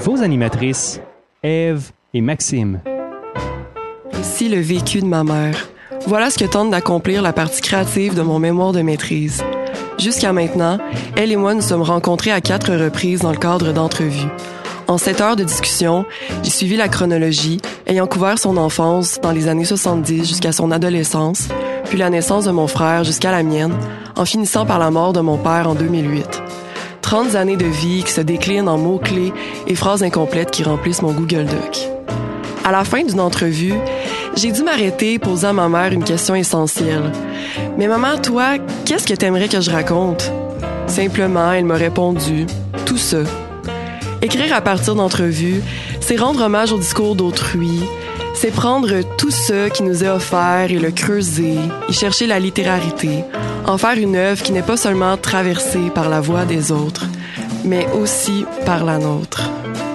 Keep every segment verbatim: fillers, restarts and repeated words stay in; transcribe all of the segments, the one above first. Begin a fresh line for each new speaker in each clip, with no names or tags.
vos animatrices, Ève et Maxime.
Ici le vécu de ma mère. Voilà ce que tente d'accomplir la partie créative de mon mémoire de maîtrise. Jusqu'à maintenant, elle et moi nous sommes rencontrés à quatre reprises dans le cadre d'entrevues. En sept heures de discussion, j'ai suivi la chronologie, ayant couvert son enfance dans les années soixante-dix jusqu'à son adolescence, puis la naissance de mon frère jusqu'à la mienne, en finissant par la mort de mon père en deux mille huit. trente années de vie qui se déclinent en mots-clés et phrases incomplètes qui remplissent mon Google Doc. À la fin d'une entrevue, j'ai dû m'arrêter et poser à ma mère une question essentielle. « Mais maman, toi, qu'est-ce que t'aimerais que je raconte? » Simplement, elle m'a répondu « Tout ça. » Écrire à partir d'entrevues, c'est rendre hommage au discours d'autrui, c'est prendre tout ce qui nous est offert et le creuser, y chercher la littérarité, en faire une œuvre qui n'est pas seulement traversée par la voix des autres, mais aussi par la nôtre.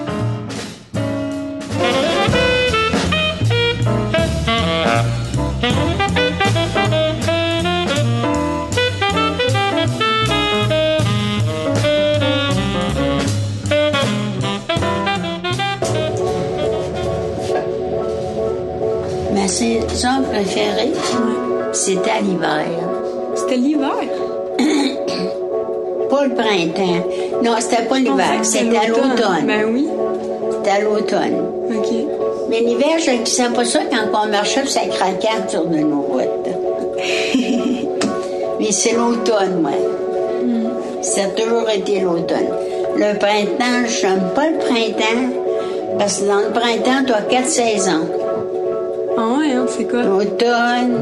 Ma saison préférée, c'était à l'hiver.
C'était l'hiver?
Pas le printemps. Non, c'était pas l'hiver, c'était à l'automne.
Ben oui.
C'était à l'automne.
OK.
Mais l'hiver, je ne disais pas ça quand on marchait, puis ça craquait sur de nos routes. Mais c'est l'automne, moi. Mm. Ça a toujours été l'automne. Le printemps, je n'aime pas le printemps, parce que dans le printemps, tu as quatre saisons.
Ah ouais, hein, c'est quoi?
L'automne,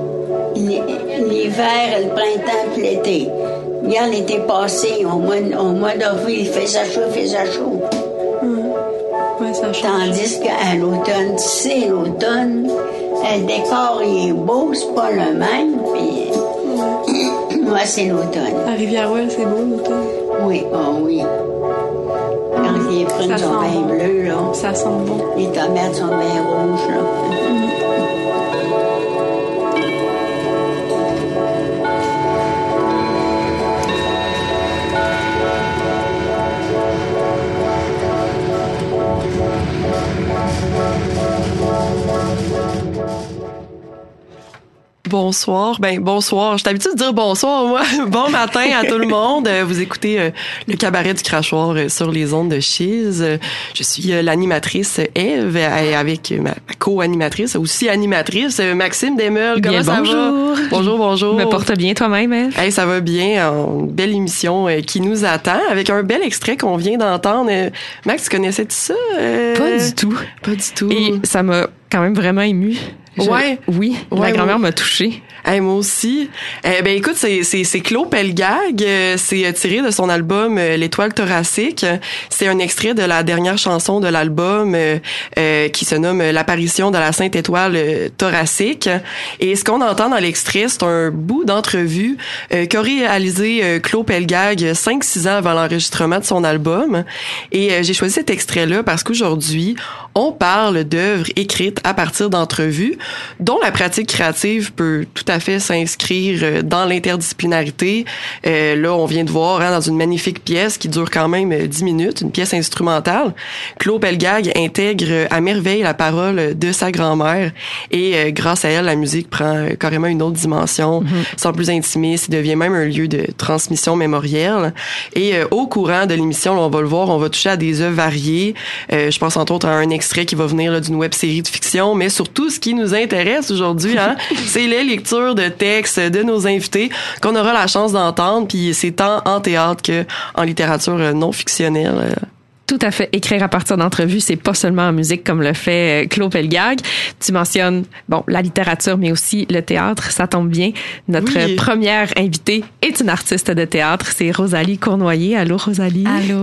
l'hiver, le printemps puis l'été. Hier, l'été passé, au mois, au mois d'avril, il faisait chaud, il faisait chaud.
Hum. Ouais, ça change.
Tandis qu'à l'automne, tu sais, l'automne, le décor, il est beau, c'est pas le même, puis... Ouais. Moi, c'est l'automne.
À Rivière-Ouelle, c'est beau, l'automne?
Oui, oh oui. Quand les prunes sont bien bleues, là.
Ça sent bon.
Les tomates sont bien rouges, là. Mm.
Bonsoir. Ben, bonsoir. Je suis habituée de dire bonsoir, moi. Bon matin à tout le monde. Vous écoutez euh, le cabaret du crachoir euh, sur les ondes de Chiz. Je suis euh, l'animatrice Ève avec ma co-animatrice, aussi animatrice, Maxime Desmeules. Comment ça
bonjour.
va? Bonjour, bonjour.
Me porte bien toi-même, Ève?
Hey, ça va bien. Une belle émission euh, qui nous attend avec un bel extrait qu'on vient d'entendre. Euh, Max, tu connaissais-tu ça? Euh...
Pas du tout.
Pas du tout.
Et ça m'a quand même vraiment émue. Je,
ouais.
Oui,
ouais,
la grand-mère
ouais.
m'a touchée.
Hey, moi aussi. Eh ben écoute, c'est c'est c'est Claude Pelgag, c'est tiré de son album L'étoile thoracique. C'est un extrait de la dernière chanson de l'album euh, qui se nomme L'apparition de la Sainte Étoile thoracique. Et ce qu'on entend dans l'extrait, c'est un bout d'entrevue euh, qu'a réalisé euh, Claude Pelgag cinq six ans avant l'enregistrement de son album. Et euh, j'ai choisi cet extrait-là parce qu'aujourd'hui, on parle d'œuvres écrites à partir d'entrevues dont la pratique créative peut tout à fait s'inscrire dans l'interdisciplinarité. Euh, là, on vient de voir hein, dans une magnifique pièce qui dure quand même dix minutes, une pièce instrumentale. Claude Pelgag intègre à merveille la parole de sa grand-mère et euh, grâce à elle, la musique prend euh, carrément une autre dimension, mm-hmm. sent plus intimiste, il devient même un lieu de transmission mémorielle. Et euh, au courant de l'émission, là, on va le voir, on va toucher à des œuvres variées. Euh, je pense entre autres à un extrait qui va venir là, d'une web-série de fiction, mais surtout ce qui nous intéresse aujourd'hui, hein, c'est les lectures de textes de nos invités qu'on aura la chance d'entendre, puis c'est tant en théâtre que en littérature non fictionnelle.
Tout à fait. Écrire à partir d'entrevues, c'est pas seulement en musique comme le fait Claude Pelgag. Tu mentionnes, bon, la littérature, mais aussi le théâtre. Ça tombe bien. Notre oui. première invitée est une artiste de théâtre. C'est Rosalie Cournoyer. Allô, Rosalie.
Allô.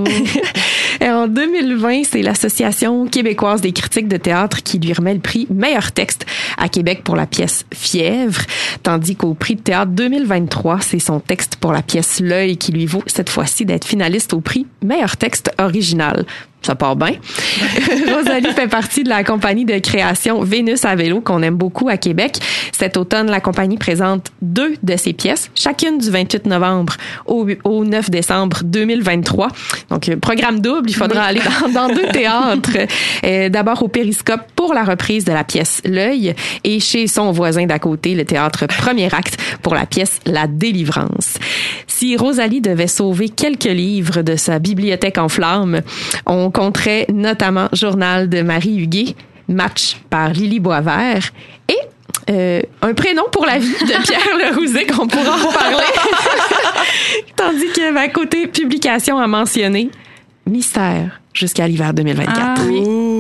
Et en deux mille vingt, c'est l'Association québécoise des critiques de théâtre qui lui remet le prix Meilleur texte à Québec pour la pièce Fièvre, tandis qu'au prix de théâtre deux mille vingt-trois, c'est son texte pour la pièce L'Œil qui lui vaut cette fois-ci d'être finaliste au prix Meilleur texte original. Ça part bien. Rosalie fait partie de la compagnie de création Vénus à vélo qu'on aime beaucoup à Québec. Cet automne, la compagnie présente deux de ses pièces, chacune du vingt-huit novembre au, au neuf décembre deux mille vingt-trois. Donc, programme double, il faudra aller dans, dans deux théâtres. Euh, d'abord au Périscope pour la reprise de la pièce L'Œil et chez son voisin d'à côté, le théâtre Premier Acte pour la pièce La Délivrance. Si Rosalie devait sauver quelques livres de sa bibliothèque en flammes, on compterait notamment Journal de Marie Huguet, Match par Lily Boisvert et euh, un prénom pour la vie de Pierre Lerouzet qu'on pourra en parler. Tandis que à côté, publication à mentionner, Mystère jusqu'à l'hiver deux mille vingt-quatre.
Ah oui.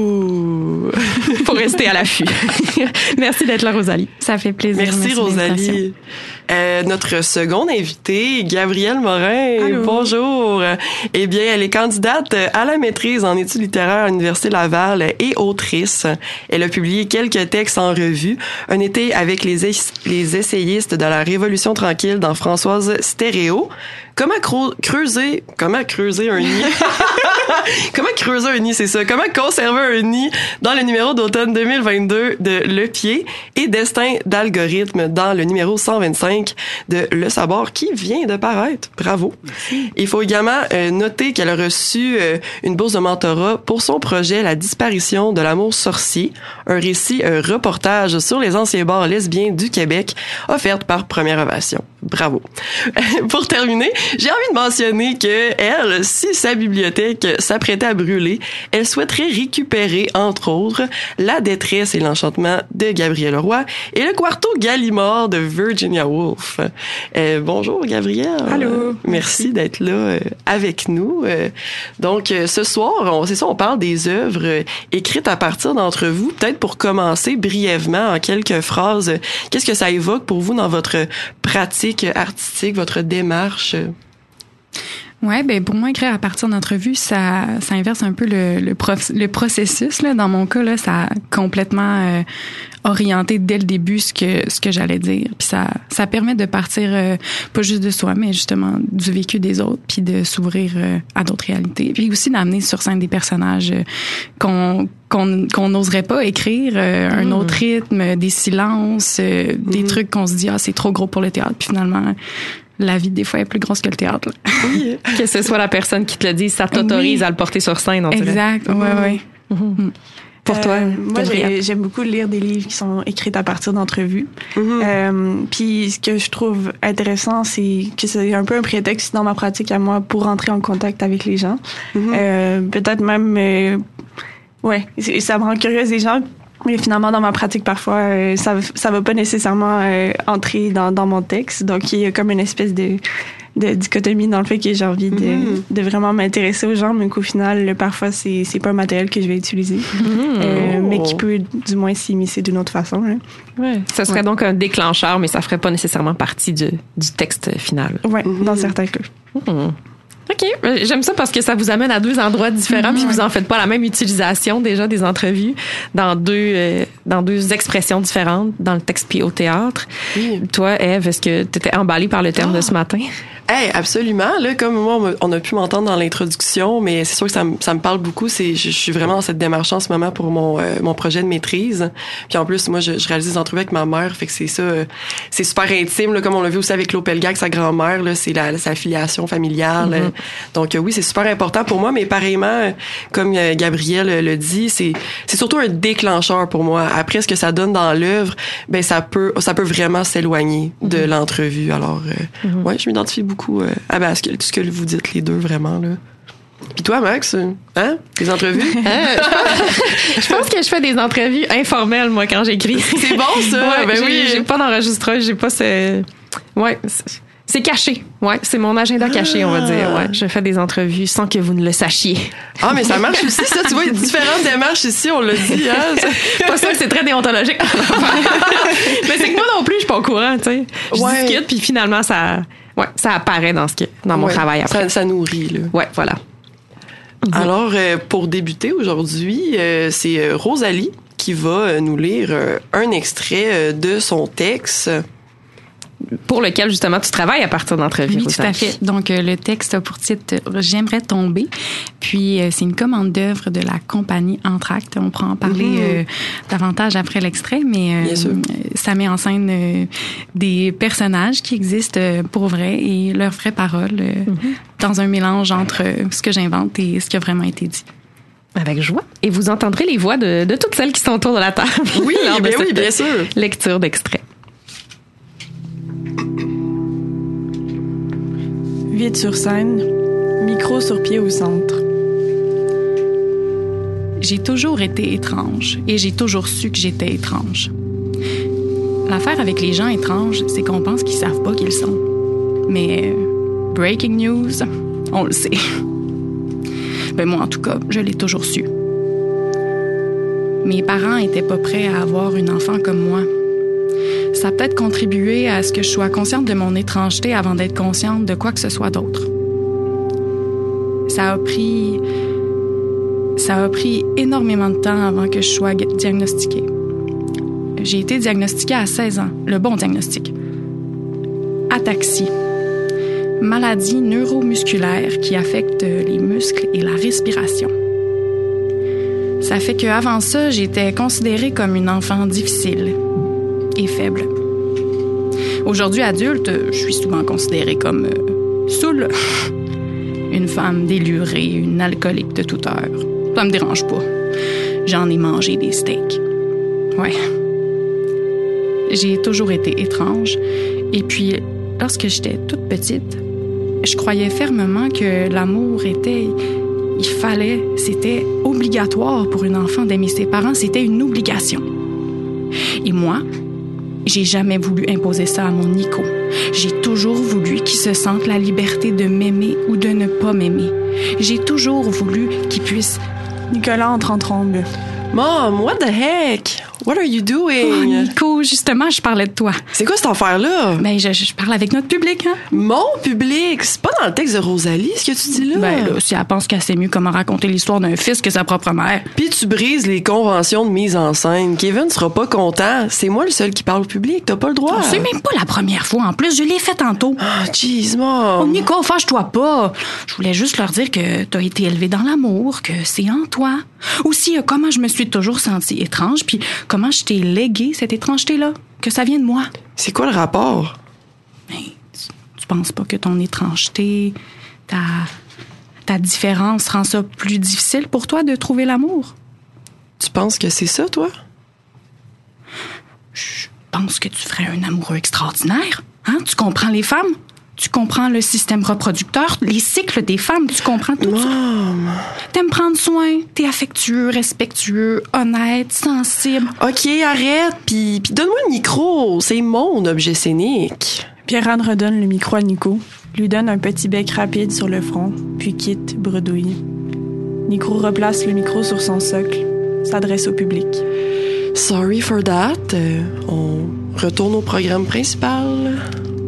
Faut rester à l'affût. Merci d'être là, Rosalie.
Ça fait plaisir.
Merci,
Merci
Rosalie. Euh, notre seconde invitée, Gabrielle Morin.
Allô.
Bonjour. Eh bien, elle est candidate à la maîtrise en études littéraires à l'Université Laval et autrice. Elle a publié quelques textes en revue. Un été avec les, es- les essayistes de la Révolution tranquille dans Françoise Stéréo. Comment creu- creuser, comment creuser un nid? Comment creuser un nid, c'est ça? Comment conserver un nid dans le numéro d'automne deux mille vingt-deux de Le Pied et Destin d'algorithme dans le numéro cent vingt-cinq de Le Savoir qui vient de paraître. Bravo. Il faut également euh, noter qu'elle a reçu euh, une bourse de mentorat pour son projet La disparition de l'amour sorcier, un récit, un reportage sur les anciens bars lesbiens du Québec, offerte par Première Ovation. Bravo. Pour terminer, j'ai envie de mentionner que elle, si sa bibliothèque s'apprêtait à brûler, elle souhaiterait récupérer, entre autres, La détresse et l'enchantement de Gabriel Roy et le Quarto Gallimard de Virginia Woolf. Euh, bonjour, Gabrielle.
Allô.
Merci, Merci d'être là euh, avec nous. Euh, donc, euh, ce soir, on, c'est ça, on parle des œuvres euh, écrites à partir d'entre vous. Peut-être pour commencer brièvement, en quelques phrases, euh, qu'est-ce que ça évoque pour vous dans votre pratique artistique, votre démarche?
Ouais, ben pour moi, écrire à partir d'entrevues, ça, ça inverse un peu le, le, prof, le processus. Là. Dans mon cas, là, ça a complètement euh, orienté dès le début ce que ce que j'allais dire. Puis ça, ça permet de partir euh, pas juste de soi, mais justement du vécu des autres, puis de s'ouvrir euh, à d'autres réalités. Puis aussi d'amener sur scène des personnages euh, qu'on qu'on qu'on n'oserait pas écrire, euh, mmh. un autre rythme, des silences, euh, mmh. des trucs qu'on se dit ah c'est trop gros pour le théâtre. Puis finalement la vie, des fois, est plus grosse que le théâtre. Là.
Oui. Que ce soit la personne qui te le dit, ça t'autorise oui. à le porter sur scène, on dirait.
Exact, oui, oui.
Mm-hmm. Mm-hmm. Pour euh, toi,
moi, j'ai, j'aime beaucoup lire des livres qui sont écrits à partir d'entrevues. Mm-hmm. Euh, puis, ce que je trouve intéressant, c'est que c'est un peu un prétexte dans ma pratique à moi pour entrer en contact avec les gens. Mm-hmm. Euh, peut-être même... Euh, ouais, ça me rend curieuse des gens. Mais finalement, dans ma pratique, parfois, euh, ça ça va pas nécessairement euh, entrer dans, dans mon texte. Donc, il y a comme une espèce de, de dichotomie dans le fait que j'ai envie de, mm-hmm. de vraiment m'intéresser aux gens, mais qu'au final, parfois, c'est, c'est pas un matériel que je vais utiliser, mm-hmm. euh, mais qui peut du moins s'immiscer d'une autre façon. Hein.
Ouais. Ça serait ouais. donc un déclencheur, mais ça ferait pas nécessairement partie du, du texte final.
Oui, mm-hmm. dans certains cas.
Mm-hmm. OK. J'aime ça parce que ça vous amène à deux endroits différents, mmh, puis vous en faites pas la même utilisation déjà des entrevues dans deux euh, dans deux expressions différentes, dans le texte puis au théâtre. Mmh. Toi, Ève, est-ce que tu étais emballée par le terme oh. de ce matin?
Hey, absolument. Là, comme moi, on a pu m'entendre dans l'introduction, mais c'est sûr que ça me, ça me parle beaucoup. C'est, je, je suis vraiment dans cette démarche en ce moment pour mon, euh, mon projet de maîtrise. Puis en plus, moi, je, je réalise des entrevues avec ma mère, fait que c'est ça, euh, c'est super intime, là, comme on l'a vu aussi avec Claude Pelgag, sa grand-mère, là, c'est la, sa filiation familiale. Mm-hmm. Donc euh, oui, c'est super important pour moi, mais pareillement, comme euh, Gabrielle le dit, c'est, c'est surtout un déclencheur pour moi. Après, ce que ça donne dans l'œuvre, ben ça peut, ça peut vraiment s'éloigner mm-hmm. de l'entrevue. Alors, euh, mm-hmm. ouais, je m'identifie beaucoup. Beaucoup, euh, ah ben, tout ce que vous dites les deux, vraiment, là. Puis toi, Max, hein? Tes entrevues?
euh, je pense que je fais des entrevues informelles, moi, quand j'écris.
C'est bon, ça?
Ouais,
ben
j'ai,
oui.
J'ai pas d'enregistreur, j'ai pas ce... Ouais, c'est, c'est caché. Ouais, c'est mon agenda caché, on va dire. Ouais, je fais des entrevues sans que vous ne le sachiez.
Ah, mais ça marche aussi, ça. Tu vois, il y a différentes démarches ici, on l'a dit, hein?
C'est pas ça que c'est très déontologique. Mais c'est que moi non plus, je suis pas au courant, tu sais. Je ouais. discute, puis finalement, ça... Ouais, ça apparaît dans ce que dans mon
ouais,
travail après.
Ça, ça nourrit, là.
Ouais, voilà.
Alors, euh, pour débuter aujourd'hui, euh, c'est euh, Rosalie qui va euh, nous lire euh, un extrait euh, de son texte.
pour lequel, justement, tu travailles à partir d'entrevues.
Oui, tout à fait. Donc, euh, le texte a pour titre « J'aimerais tomber ». Puis, euh, c'est une commande d'œuvre de la compagnie Entracte. On pourra en parler mm-hmm. euh, davantage après l'extrait, mais euh, ça met en scène euh, des personnages qui existent euh, pour vrai et leurs vraies paroles euh, mm-hmm. dans un mélange entre euh, ce que j'invente et ce qui a vraiment été dit.
Avec joie. Et vous entendrez les voix de, de toutes celles qui sont autour de la table.
Oui, bien oui, bien sûr.
Lecture d'extrait.
Vide sur scène, micro sur pied au centre.
J'ai toujours été étrange et j'ai toujours su que j'étais étrange. L'affaire avec les gens étranges, c'est qu'on pense qu'ils savent pas qu'ils sont. Mais breaking news, on le sait. Ben moi, en tout cas, je l'ai toujours su. Mes parents étaient pas prêts à avoir une enfant comme moi. Ça a peut-être contribué à ce que je sois consciente de mon étrangeté avant d'être consciente de quoi que ce soit d'autre. Ça a pris... Ça a pris énormément de temps avant que je sois diagnostiquée. J'ai été diagnostiquée à seize ans, le bon diagnostic. Ataxie. Maladie neuromusculaire qui affecte les muscles et la respiration. Ça fait qu'avant ça, j'étais considérée comme une enfant difficile et faible. Aujourd'hui, adulte, je suis souvent considérée comme euh, saoule. Une femme délurée, une alcoolique de toute heure. Ça me dérange pas. J'en ai mangé des steaks. Ouais. J'ai toujours été étrange. Et puis, lorsque j'étais toute petite, je croyais fermement que l'amour était... Il fallait, c'était obligatoire pour une enfant d'aimer ses parents. C'était une obligation. Et moi, j'ai jamais voulu imposer ça à mon Nico. J'ai toujours voulu qu'il se sente la liberté de m'aimer ou de ne pas m'aimer. J'ai toujours voulu qu'il puisse...
Nicolas entre en trombe.
Mom, what the heck? What are you doing?
Oh, Nico, justement, je parlais de toi.
C'est quoi cette affaire-là?
Ben, je, je parle avec notre public, hein?
Mon public? C'est pas dans le texte de Rosalie, ce que tu dis là?
Ben, là, si elle pense qu'elle sait mieux comment raconter l'histoire d'un fils que sa propre mère.
Puis tu brises les conventions de mise en scène. Kevin sera pas content. C'est moi le seul qui parle au public. T'as pas le droit.
C'est même pas la première fois. En plus, je l'ai fait tantôt.
Ah, oh, jeez, Mom.
Oh, Nico, fâche-toi pas. Je voulais juste leur dire que t'as été élevé dans l'amour, que c'est en toi. Aussi, euh, comment je me suis toujours sentie étrange, puis comment je t'ai légué cette étrangeté-là, que ça vient de moi.
C'est quoi le rapport?
Ben, tu, tu penses pas que ton étrangeté, ta, ta différence rend ça plus difficile pour toi de trouver l'amour?
Tu penses que c'est ça, toi?
Je pense que tu ferais un amoureux extraordinaire. Hein? Tu comprends les femmes? Tu comprends le système reproducteur, les cycles des femmes, tu comprends tout
Mom.
ça. T'aimes prendre soin, t'es affectueux, respectueux, honnête, sensible.
OK, arrête, puis, puis donne-moi le micro. C'est mon objet scénique.
Pierre-Anne redonne le micro à Nico, lui donne un petit bec rapide sur le front, puis quitte, bredouille. Nico replace le micro sur son socle, s'adresse au public.
Sorry for that. Euh, on retourne au programme principal.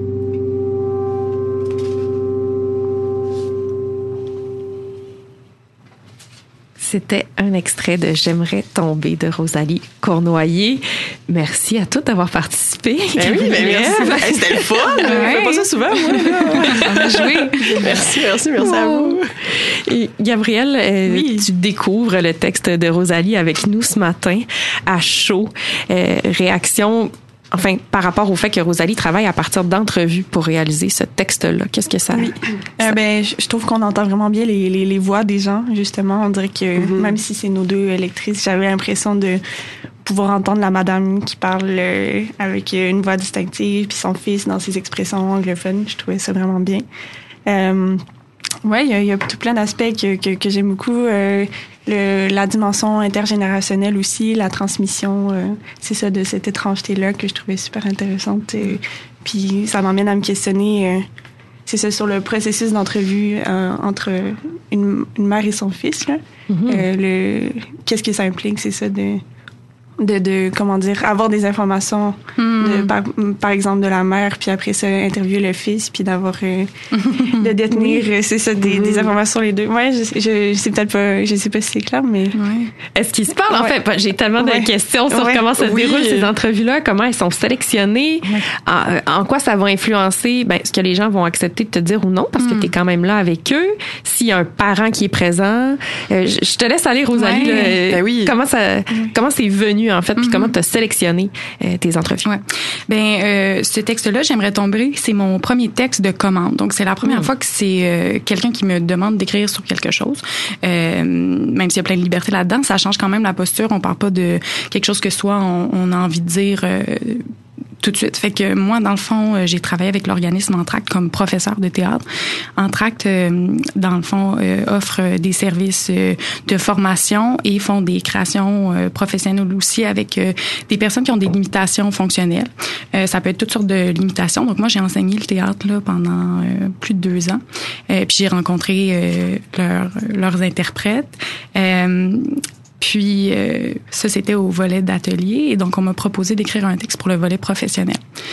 C'était un extrait de J'aimerais tomber de Rosalie Cournoyer. Merci à toutes d'avoir participé.
Ben oui, ben merci. Hey, c'était le fun. Ouais. Je fais pas ça souvent, moi.
On a joué.
Merci, merci, merci oh. à vous.
Et Gabrielle, euh,
oui.
tu découvres le texte de Rosalie avec nous ce matin à chaud. Euh, réaction... Enfin, par rapport au fait que Rosalie travaille à partir d'entrevues pour réaliser ce texte-là, qu'est-ce que ça...
Oui. ça... Euh, ben, je trouve qu'on entend vraiment bien les, les, les voix des gens, justement. On dirait que mm-hmm. même si c'est nos deux lectrices, j'avais l'impression de pouvoir entendre la madame qui parle euh, avec une voix distinctive, puis son fils dans ses expressions anglophones. Je trouvais ça vraiment bien. Euh, ouais, il y, y a tout plein d'aspects que, que, que j'aime beaucoup. Euh, Le, la dimension intergénérationnelle aussi, la transmission, euh, c'est ça, de cette étrangeté-là que je trouvais super intéressante. Et, puis ça m'emmène à me questionner, euh, c'est ça, sur le processus d'entrevue euh, entre une, une mère et son fils. Là. Mm-hmm. Euh, le, qu'est-ce que ça implique, c'est ça, de de, de comment dire, avoir des informations,
Mm.
de, par, par exemple, de la mère, puis après ça, interviewer le fils, puis d'avoir, euh, de détenir, oui. c'est ça, des, mm. des informations les deux. Ouais, je, je, je sais peut-être pas, je sais pas si c'est clair, mais...
Ouais.
Est-ce qu'ils se parlent?
Ouais.
En fait, j'ai tellement
ouais.
de questions sur
ouais.
comment ça se
oui.
déroule, ces entrevues-là, comment elles sont sélectionnées,
ouais.
en, en quoi ça va influencer ben, ce que les gens vont accepter de te dire ou non, parce mm. que tu es quand même là avec eux. S'il y a un parent qui est présent, euh, je, je te laisse aller, Rosalie.
Ouais.
Là,
ben oui.
Comment ça, mm. comment c'est venu, en fait, puis mm-hmm. comment tu as sélectionné euh, tes entrevues?
Ouais. Ben, euh, ce texte-là, j'aimerais tomber, c'est mon premier texte de commande. Donc, c'est la première mm. fois que c'est euh, quelqu'un qui me demande d'écrire sur quelque chose. Euh, même s'il y a plein de liberté là-dedans, ça change quand même la posture. On parle pas de quelque chose que soit on, on a envie de dire euh, tout de suite. Fait que moi, dans le fond, j'ai travaillé avec l'organisme Entracte comme professeur de théâtre. Entracte, euh, dans le fond, euh, offre des services euh, de formation et font des créations euh, professionnelles aussi avec euh, des personnes qui ont des limitations fonctionnelles. Euh, ça peut être toutes sortes de limitations. Donc moi, j'ai enseigné le théâtre là pendant euh, plus de deux ans. Euh, puis j'ai rencontré euh, leur, leurs interprètes. Euh, Puis euh, ça, c'était au volet d'atelier. Et donc, on m'a proposé d'écrire un texte pour le volet professionnel.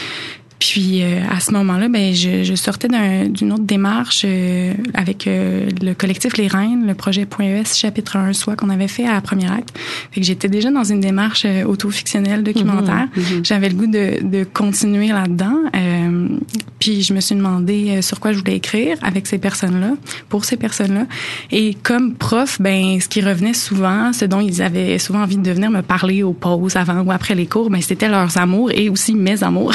Puis euh, à ce moment-là, ben je, je sortais d'un, d'une autre démarche euh, avec euh, le collectif Les Reines, le projet .E S chapitre un Soi qu'on avait fait à la première acte. Fait que j'étais déjà dans une démarche euh, auto-fictionnelle documentaire. Mmh, mmh. J'avais le goût de, de continuer là-dedans. Euh, puis je me suis demandé euh, sur quoi je voulais écrire avec ces personnes-là, pour ces personnes-là. Et comme prof, ben ce qui revenait souvent, ce dont ils avaient souvent envie de venir me parler aux pauses, avant ou après les cours, ben c'était leurs amours et aussi mes amours.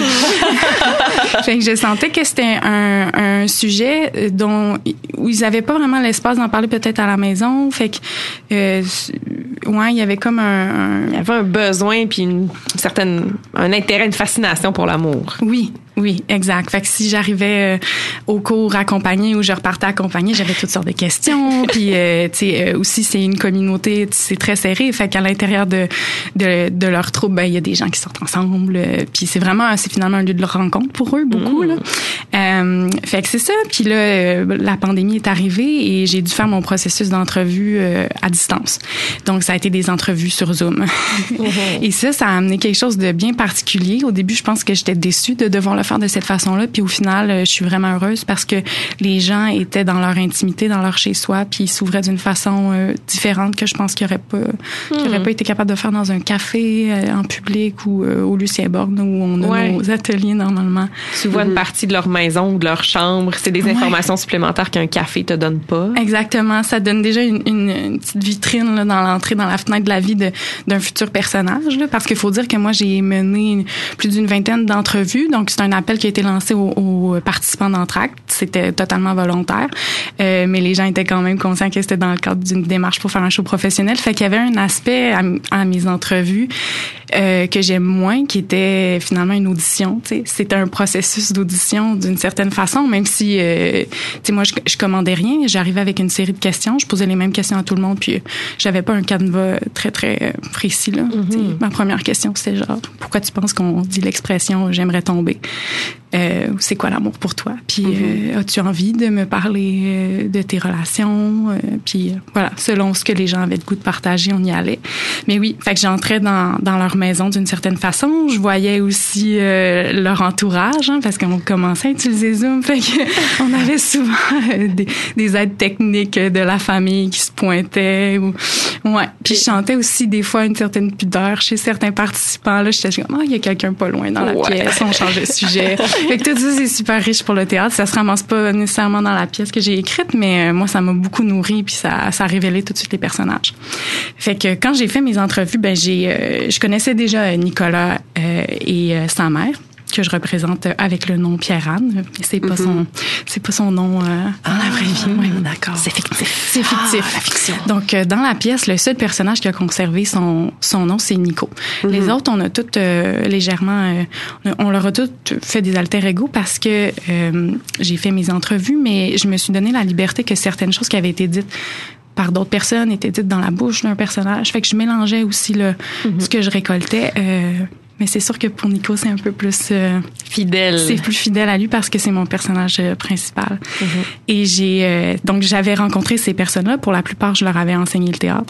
Fait que je sentais que c'était un, un sujet dont où ils avaient pas vraiment l'espace d'en parler peut-être à la maison. Fait que euh, ouais, il y avait comme un, un...
il y avait un besoin puis une certaine un intérêt, une fascination pour l'amour.
Oui. Oui, exact. Fait que si j'arrivais euh, au cours accompagnée ou je repartais accompagnée, j'avais toutes sortes de questions. Puis, euh, tu sais, euh, aussi c'est une communauté, c'est très serré. Fait qu'à l'intérieur de de, de leur troupe, ben il y a des gens qui sortent ensemble. Euh, puis c'est vraiment, c'est finalement un lieu de leur rencontre pour eux beaucoup mmh. là. Euh, fait que c'est ça. Puis là, euh, la pandémie est arrivée et j'ai dû faire mon processus d'entrevue euh, à distance. Donc ça a été des entrevues sur Zoom. Mmh. Et ça, ça a amené quelque chose de bien particulier. Au début, je pense que j'étais déçue de devoir le faire de cette façon-là, puis au final, je suis vraiment heureuse parce que les gens étaient dans leur intimité, dans leur chez-soi, puis ils s'ouvraient d'une façon euh, différente que je pense qu'ils n'auraient pas, mmh. qu'ils auraient pas été capables de faire dans un café, euh, en public ou euh, au Lucien Borgne où on a ouais. nos ateliers normalement.
Tu vois mmh. une partie de leur maison ou de leur chambre, c'est des informations ouais. supplémentaires qu'un café te donne pas.
Exactement, ça donne déjà une, une, une petite vitrine là, dans l'entrée, dans la fenêtre de la vie de, d'un futur personnage, là, parce qu'il faut dire que moi, j'ai mené une, plus d'une vingtaine d'entrevues, donc c'est un appel qui a été lancé aux, aux participants d'Entracte. C'était totalement volontaire, euh, mais les gens étaient quand même conscients que c'était dans le cadre d'une démarche pour faire un show professionnel. Fait qu'il y avait un aspect à, à mes entrevues euh, que j'aime moins, qui était finalement une audition. T'sais. C'était un processus d'audition d'une certaine façon, même si euh, t'sais, moi, je, je commandais rien. J'arrivais avec une série de questions. Je posais les mêmes questions à tout le monde, puis j'avais pas un canevas très, très précis. Là. Mm-hmm. Ma première question, c'était genre, pourquoi tu penses qu'on dit l'expression « j'aimerais tomber » ? Euh, c'est quoi l'amour pour toi? Puis, mm-hmm. euh, as-tu envie de me parler euh, de tes relations? Euh, puis, euh, voilà, selon ce que les gens avaient le goût de partager, on y allait. Mais oui, fait que j'entrais dans, dans leur maison d'une certaine façon. Je voyais aussi euh, leur entourage, hein, parce qu'on commençait à utiliser Zoom. Fait que on avait souvent euh, des, des aides techniques de la famille qui se pointaient. Ou, ouais. Puis, je sentais aussi des fois une certaine pudeur chez certains participants. Là, j'étais comme, ah, oh, il y a quelqu'un pas loin dans la ouais. pièce. On change de sujet. Fait que tout ça, c'est super riche pour le théâtre. Ça se ramasse pas nécessairement dans la pièce que j'ai écrite, mais euh, moi, ça m'a beaucoup nourri puis ça, ça a révélé tout de suite les personnages. Fait que quand j'ai fait mes entrevues, ben j'ai, euh, je connaissais déjà Nicolas euh, et euh, sa mère, que je représente avec le nom Pierre-Anne. C'est pas mm-hmm. son, c'est pas son nom euh,
ah,
dans la vraie vie.
Oui, d'accord.
C'est fictif. C'est fictif.
Ah, la fiction.
Donc, euh, dans la pièce, le seul personnage qui a conservé son, son nom, c'est Nico. Mm-hmm. Les autres, on a toutes euh, légèrement, euh, on leur a toutes fait des alter ego parce que euh, j'ai fait mes entrevues, mais je me suis donné la liberté que certaines choses qui avaient été dites par d'autres personnes étaient dites dans la bouche d'un personnage. Fait que je mélangeais aussi là, mm-hmm. ce que je récoltais. Euh, Mais c'est sûr que pour Nico, c'est un peu plus euh,
fidèle.
C'est plus fidèle à lui parce que c'est mon personnage euh, principal. Mm-hmm. Et j'ai euh, donc j'avais rencontré ces personnes-là. Pour la plupart, je leur avais enseigné le théâtre.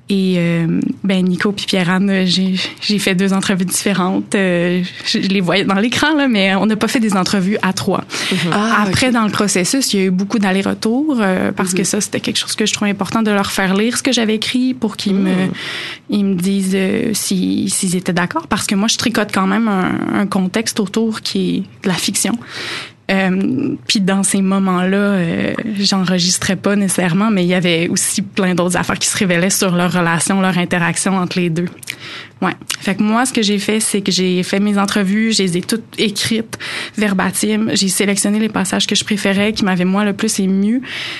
Et euh, ben Nico puis Pierre-Anne, j'ai, j'ai fait deux entrevues différentes. Euh, je, je les voyais dans l'écran, là, mais on n'a pas fait des entrevues à trois. Mm-hmm. Ah, Après, okay. dans le processus, il y a eu beaucoup d'allers-retours euh, parce mm-hmm. que ça, c'était quelque chose que je trouvais important de leur faire lire ce que j'avais écrit pour qu'ils mm. me ils me disent euh, si, s'ils étaient d'accord. Parce que moi, je tricote quand même un, un contexte autour qui est de la fiction. Euh, puis dans ces moments-là, euh, j'enregistrais pas nécessairement, mais il y avait aussi plein d'autres affaires qui se révélaient sur leur relation, leur interaction entre les deux. Ouais. Fait que moi, ce que j'ai fait, c'est que j'ai fait mes entrevues, je les ai toutes écrites verbatim. J'ai sélectionné les passages que je préférais, qui m'avaient moi le plus ému.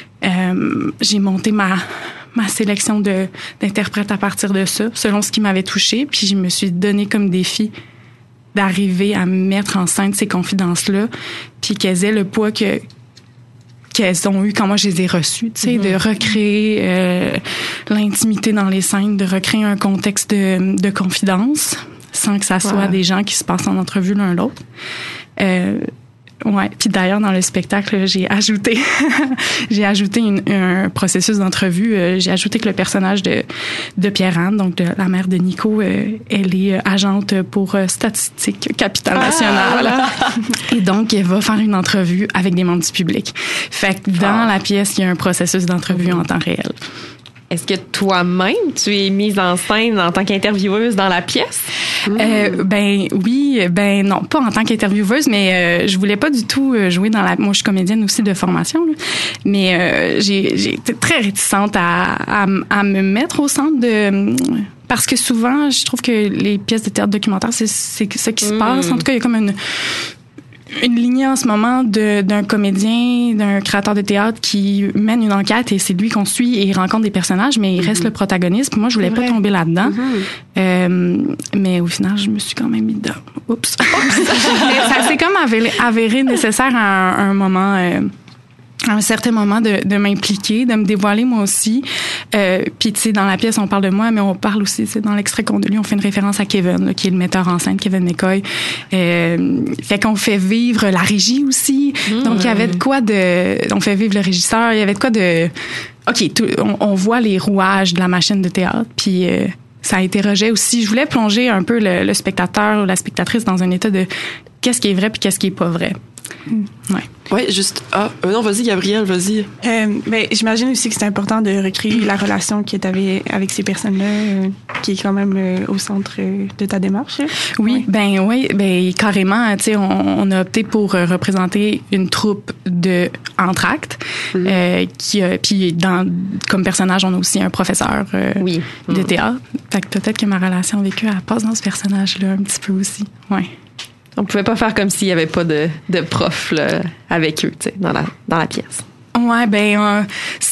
Euh, j'ai monté ma ma sélection de d'interprètes à partir de ça, selon ce qui m'avait touché. Puis je me suis donné comme défi d'arriver à mettre en scène ces confidences-là, puis qu'elles aient le poids que qu'elles ont eu quand moi je les ai reçues, tu sais, mm-hmm. de recréer euh, l'intimité dans les scènes, de recréer un contexte de, de confidence, sans que ça soit ouais. des gens qui se passent en entrevue l'un l'autre. Euh, Ouais, puis d'ailleurs dans le spectacle, j'ai ajouté j'ai ajouté une, un processus d'entrevue, euh, j'ai ajouté que le personnage de de Pierre-Anne, donc de la mère de Nico, euh, elle est agente pour euh, Statistique Capitale Nationale. Ah, voilà. Et donc elle va faire une entrevue avec des membres du public. Fait que dans ah. la pièce, il y a un processus d'entrevue mm-hmm. en temps réel.
Est-ce que toi-même, tu es mise en scène en tant qu'intervieweuse dans la pièce?
Mmh. Euh, ben oui, ben non, pas en tant qu'intervieweuse, mais euh, je voulais pas du tout jouer dans la... Moi, je suis comédienne aussi de formation, là, mais euh, j'ai, j'ai été très réticente à, à, à me mettre au centre de... Parce que souvent, je trouve que les pièces de théâtre documentaire, c'est, c'est ce qui se mmh. passe. En tout cas, il y a comme une... une lignée en ce moment de, d'un comédien, d'un créateur de théâtre qui mène une enquête et c'est lui qu'on suit et il rencontre des personnages, mais il mm-hmm. reste le protagoniste. Moi, je voulais pas tomber là-dedans. Mm-hmm. Euh, mais au final, je me suis quand même mis dedans. Oups. Ça s'est comme avéré, avéré nécessaire à un, un moment... Euh, à un certain moment de, de m'impliquer, de me dévoiler moi aussi. Euh, puis tu sais, dans la pièce, on parle de moi, mais on parle aussi, c'est dans l'extrait qu'on a lu, on fait une référence à Kevin, là, qui est le metteur en scène, Kevin McCoy. Euh, fait qu'on fait vivre la régie aussi. Mmh. Donc il y avait de quoi de, on fait vivre le régisseur. Il y avait de quoi de, ok, tout, on, on voit les rouages de la machine de théâtre. Puis euh, ça interrogeait aussi. Je voulais plonger un peu le, le spectateur ou la spectatrice dans un état de qu'est-ce qui est vrai puis qu'est-ce qui est pas vrai.
Ouais. Ouais, juste. Ah, euh, non, vas-y, Gabrielle, vas-y.
Euh, ben, j'imagine aussi que c'est important de recréer la relation que tu avais avec ces personnes-là, euh, qui est quand même euh, au centre euh, de ta démarche.
Oui,
ouais.
ben oui, ben carrément. Tu sais, on, on a opté pour euh, représenter une troupe de entr'actes, mm-hmm. euh, qui, euh, puis dans comme personnage, on a aussi un professeur euh, oui. de mm-hmm. théâtre. Fait que peut-être que ma relation avec eux, elle passe dans ce personnage-là un petit peu aussi. Ouais.
On pouvait pas faire comme s'il y avait pas de, de prof là, avec eux, tu sais, dans la, dans la pièce.
Ouais, ben, euh,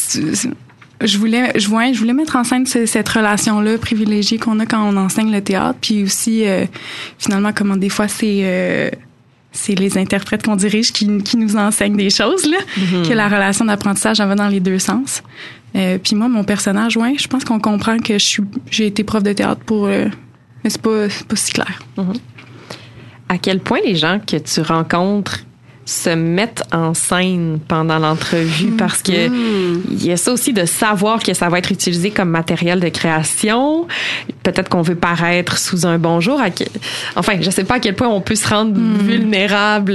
je voulais, je voulais, je voulais mettre en scène ce, cette relation-là privilégiée qu'on a quand on enseigne le théâtre, puis aussi, euh, finalement, comment des fois c'est, euh, c'est les interprètes qu'on dirige qui, qui nous enseignent des choses, là, mm-hmm. que la relation d'apprentissage, elle va dans les deux sens. Euh, puis moi, mon personnage, ouais, je pense qu'on comprend que je suis, j'ai été prof de théâtre pour, euh, mais c'est pas, c'est pas si clair.
Mm-hmm. À quel point les gens que tu rencontres se mettent en scène pendant l'entrevue, parce que mmh. il y a ça aussi de savoir que ça va être utilisé comme matériel de création. Peut-être qu'on veut paraître sous un bon jour. Enfin, je sais pas à quel point on peut se rendre mmh. vulnérable.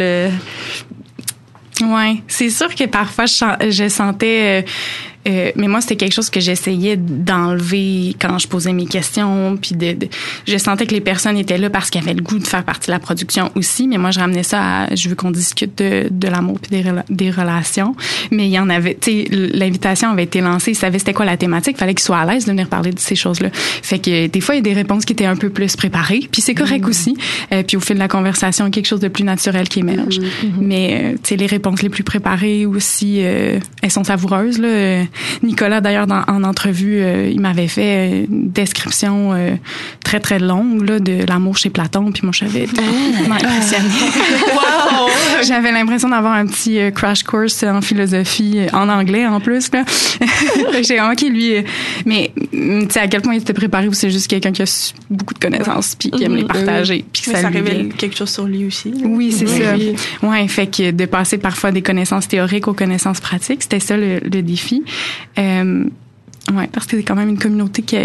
Ouais, c'est sûr que parfois je, je sentais... Euh, Euh, mais moi, c'était quelque chose que j'essayais d'enlever quand je posais mes questions. Puis de, de, je sentais que les personnes étaient là parce qu'ils avaient le goût de faire partie de la production aussi. Mais moi, je ramenais ça à, je veux qu'on discute de, de l'amour puis des, rela- des relations. Mais il y en avait, tu sais, l'invitation avait été lancée. Ils savaient c'était quoi la thématique. Il fallait qu'ils soient à l'aise de venir parler de ces choses-là. Fait que des fois, il y a des réponses qui étaient un peu plus préparées. Puis c'est correct mmh. aussi. Euh, puis au fil de la conversation, quelque chose de plus naturel qui émerge. Mmh. Mais, euh, tu sais, les réponses les plus préparées aussi, euh, elles sont savoureuses, là. Nicolas, d'ailleurs, dans, en entrevue, euh, il m'avait fait une description euh, très, très longue là, de l'amour chez Platon, puis moi, j'avais oh. impressionné. Wow! J'avais l'impression d'avoir un petit euh, crash course en philosophie, euh, en anglais en plus. Là. J'ai OK, lui... Euh, mais tu sais, à quel point il était préparé, ou c'est juste quelqu'un qui a beaucoup de connaissances, puis qui aime mm-hmm. les partager. Puis que
ça,
ça
lui révèle
vient.
quelque chose sur lui aussi. Là.
Oui, c'est
oui.
ça. Ouais, fait que de passer parfois des connaissances théoriques aux connaissances pratiques, c'était ça le, le défi. Euh, ouais, parce que c'est quand même une communauté qui est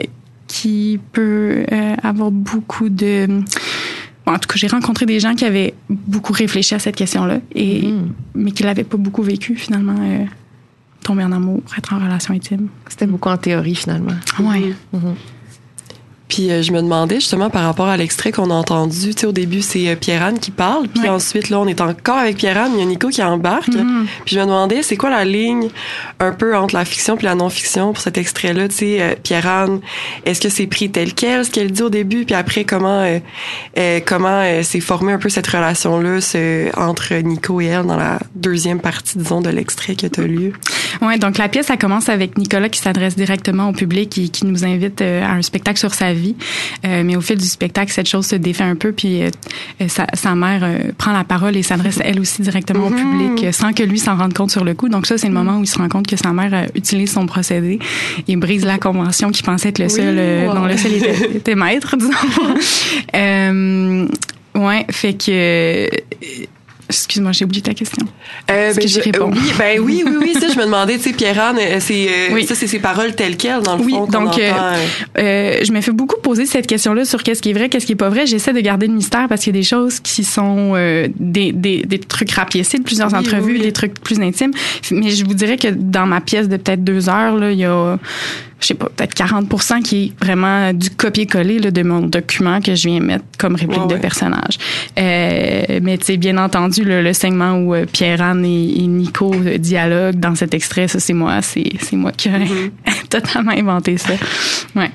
qui peut euh, avoir beaucoup de... Bon, en tout cas, j'ai rencontré des gens qui avaient beaucoup réfléchi à cette question-là, et, mm. mais qui l'avaient pas beaucoup vécu, finalement, euh, tomber en amour, être en relation intime.
C'était beaucoup en théorie, finalement.
Oui.
Mm-hmm. Puis euh, je me demandais justement par rapport à l'extrait qu'on a entendu, tu sais, au début, c'est euh, Pierre-Anne qui parle, puis ouais. ensuite, là, on est encore avec Pierre-Anne, il y a Nico qui embarque. Mm-hmm. Puis je me demandais, c'est quoi la ligne un peu entre la fiction puis la non-fiction pour cet extrait-là, tu sais, euh, Pierre-Anne, est-ce que c'est pris tel quel, ce qu'elle dit au début, puis après, comment euh, euh, comment euh, s'est formée un peu cette relation-là ce, entre Nico et elle dans la deuxième partie, disons, de l'extrait que tu as lu?
Oui, donc la pièce, ça commence avec Nicolas qui s'adresse directement au public et qui nous invite euh, à un spectacle sur sa vie. Euh, mais au fil du spectacle, cette chose se défait un peu, puis euh, sa, sa mère euh, prend la parole et s'adresse elle aussi directement mm-hmm. au public euh, sans que lui s'en rende compte sur le coup. Donc ça, c'est le moment où il se rend compte que sa mère euh, utilise son procédé et brise la convention qu'il pensait être le seul, oui, euh, wow. dont le seul était, était maître, disons. euh, ouais, fait que... Euh, Excuse-moi, j'ai oublié ta question.
Euh, ben, je, oui, ben oui, oui, oui, ça, je me demandais, tu sais, Pierre-Anne, c'est, euh, oui. ça, c'est ses paroles telles quelles, dans le
oui,
fond, qu'on
donc,
entend.
Euh, euh, je me fais beaucoup poser cette question-là sur qu'est-ce qui est vrai, qu'est-ce qui est pas vrai. J'essaie de garder le mystère parce qu'il y a des choses qui sont euh, des, des, des trucs rapiécés de plusieurs oui, entrevues, oui. des trucs plus intimes. Mais je vous dirais que dans ma pièce de peut-être deux heures, là, il y a... je sais pas, peut-être quarante pour cent qui est vraiment du copier-coller là, de mon document que je viens mettre comme réplique ouais, de ouais. personnage. Euh, mais tu sais, bien entendu, le, le segment où euh, Pierre-Anne et, et Nico euh, dialoguent dans cet extrait, ça c'est moi, c'est, c'est moi qui ai mm-hmm. totalement inventé ça. Ouais.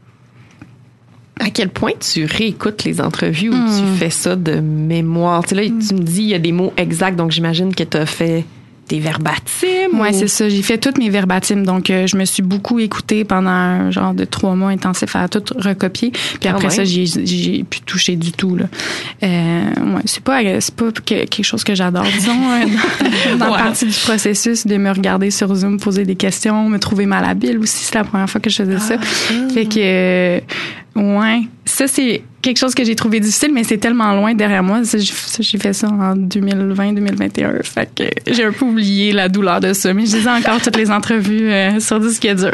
À quel point tu réécoutes les entrevues ou mm. tu fais ça de mémoire? Tu sais, là, mm. tu me dis, il y a des mots exacts, donc j'imagine que tu as fait... des verbatims?
Oui,
ou...
c'est ça. J'ai fait toutes mes verbatims. Donc, euh, je me suis beaucoup écoutée pendant un genre de trois mois intensif à tout recopier. Puis après oh, ça, j'ai, j'ai pu toucher du tout. Là. Euh, ouais, c'est pas, c'est pas quelque chose que j'adore, disons, dans, dans ouais. la partie du processus de me regarder sur Zoom, poser des questions, me trouver malhabile aussi. C'est la première fois que je faisais ça. Ah, fait que, euh, ouais, ça, c'est quelque chose que j'ai trouvé difficile, mais c'est tellement loin derrière moi. J'ai fait ça en deux mille vingt deux mille vingt et un. Fait que j'ai un peu oublié la douleur de ça, mais je lisais encore toutes les entrevues euh, sur disque dur.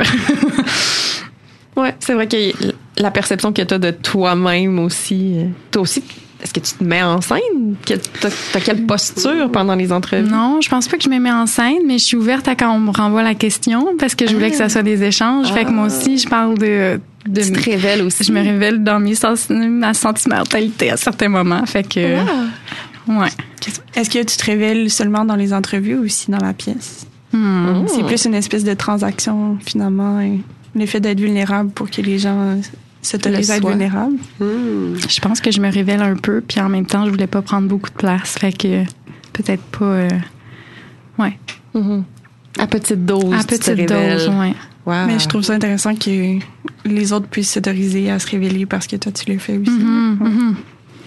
Ouais, c'est vrai que la perception que tu as de toi-même aussi. Toi aussi, est-ce que tu te mets en scène? T'as, t'as quelle posture pendant les entrevues?
Non, je pense pas que je me mets en scène, mais je suis ouverte à quand on me renvoie la question parce que je voulais ah. que ça soit des échanges. Ah. Fait que moi aussi, je parle de... De
tu te révèles aussi.
Je me révèle dans mes sens, ma sentimentalité à certains moments. Fait que, wow. ouais.
Est-ce que tu te révèles seulement dans les entrevues ou aussi dans la pièce?
Hmm.
Oh. C'est plus une espèce de transaction, finalement, et le fait d'être vulnérable pour que les gens s'autorisent à être vulnérables.
Hmm. Je pense que je me révèle un peu, puis en même temps, je voulais pas prendre beaucoup de place. Fait que peut-être pas... Euh, ouais.
Mm-hmm. À petite dose,
À petite dose, ouais.
Wow. Mais je trouve ça intéressant que les autres puissent s'autoriser à se révéler parce que toi, tu le fais aussi.
Mm-hmm,
ouais.
mm-hmm.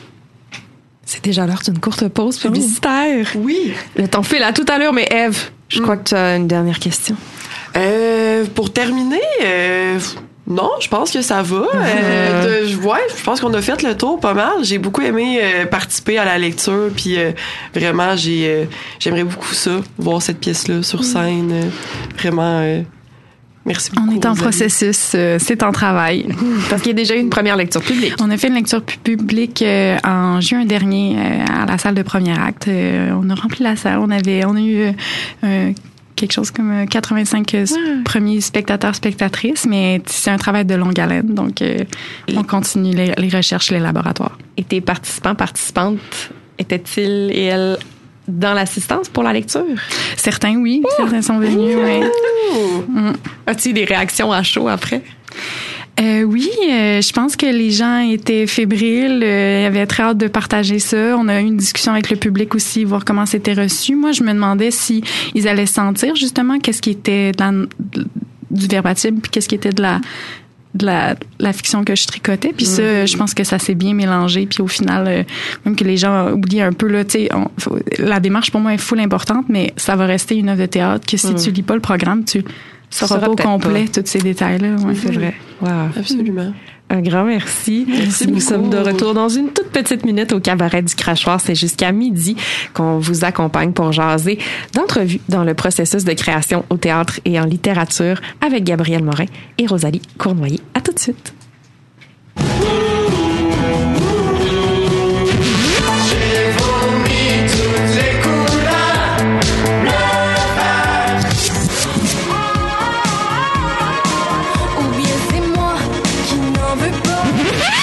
C'est déjà l'heure d'une courte pause publicitaire.
Oh. Oui.
Le temps file à tout à l'heure, mais Ève, je mm. crois que tu as une dernière question.
Euh, pour terminer, euh, non, je pense que ça va. Euh, de, ouais, je pense qu'on a fait le tour pas mal. J'ai beaucoup aimé euh, participer à la lecture, puis euh, vraiment, j'ai, euh, j'aimerais beaucoup ça, voir cette pièce-là sur scène. Euh, vraiment... Euh, Merci beaucoup.
On est en processus, euh, c'est en travail.
Parce qu'il y a déjà eu une première lecture publique.
On a fait une lecture publique euh, en juin dernier euh, à la salle de premier acte. Euh, on a rempli la salle. On avait, on a eu euh, quelque chose comme quatre-vingt-cinq ouais. premiers spectateurs, spectatrices, mais c'est un travail de longue haleine. Donc, euh, on continue les, les recherches, les laboratoires.
Et tes participants, participantes, étaient-ils et elles dans l'assistance pour la lecture?
Certains, oui. Ouh! Certains sont venus, oui.
Mm. As-tu eu des réactions à chaud après?
Euh, oui, euh, je pense que les gens étaient fébriles, euh, avaient très hâte de partager ça. On a eu une discussion avec le public aussi, voir comment c'était reçu. Moi, je me demandais si ils allaient sentir justement qu'est-ce qui était de la, du verbatim puis qu'est-ce qui était de la de la, la fiction que je tricotais. Puis ça, je pense que ça s'est bien mélangé. Puis au final, euh, même que les gens oublient un peu, là, tu sais, la démarche pour moi est full importante, mais ça va rester une œuvre de théâtre que si mm. tu lis pas le programme, tu sauras pas au complet tous ces détails-là. Ouais.
C'est vrai. Wow.
Absolument.
Un grand merci.
Merci
Nous
beaucoup.
sommes de retour dans une toute petite minute au cabaret du Crachoir. C'est jusqu'à midi qu'on vous accompagne pour jaser d'entrevues dans le processus de création au théâtre et en littérature avec Gabrielle Morin et Rosalie Cournoyer. À tout de suite.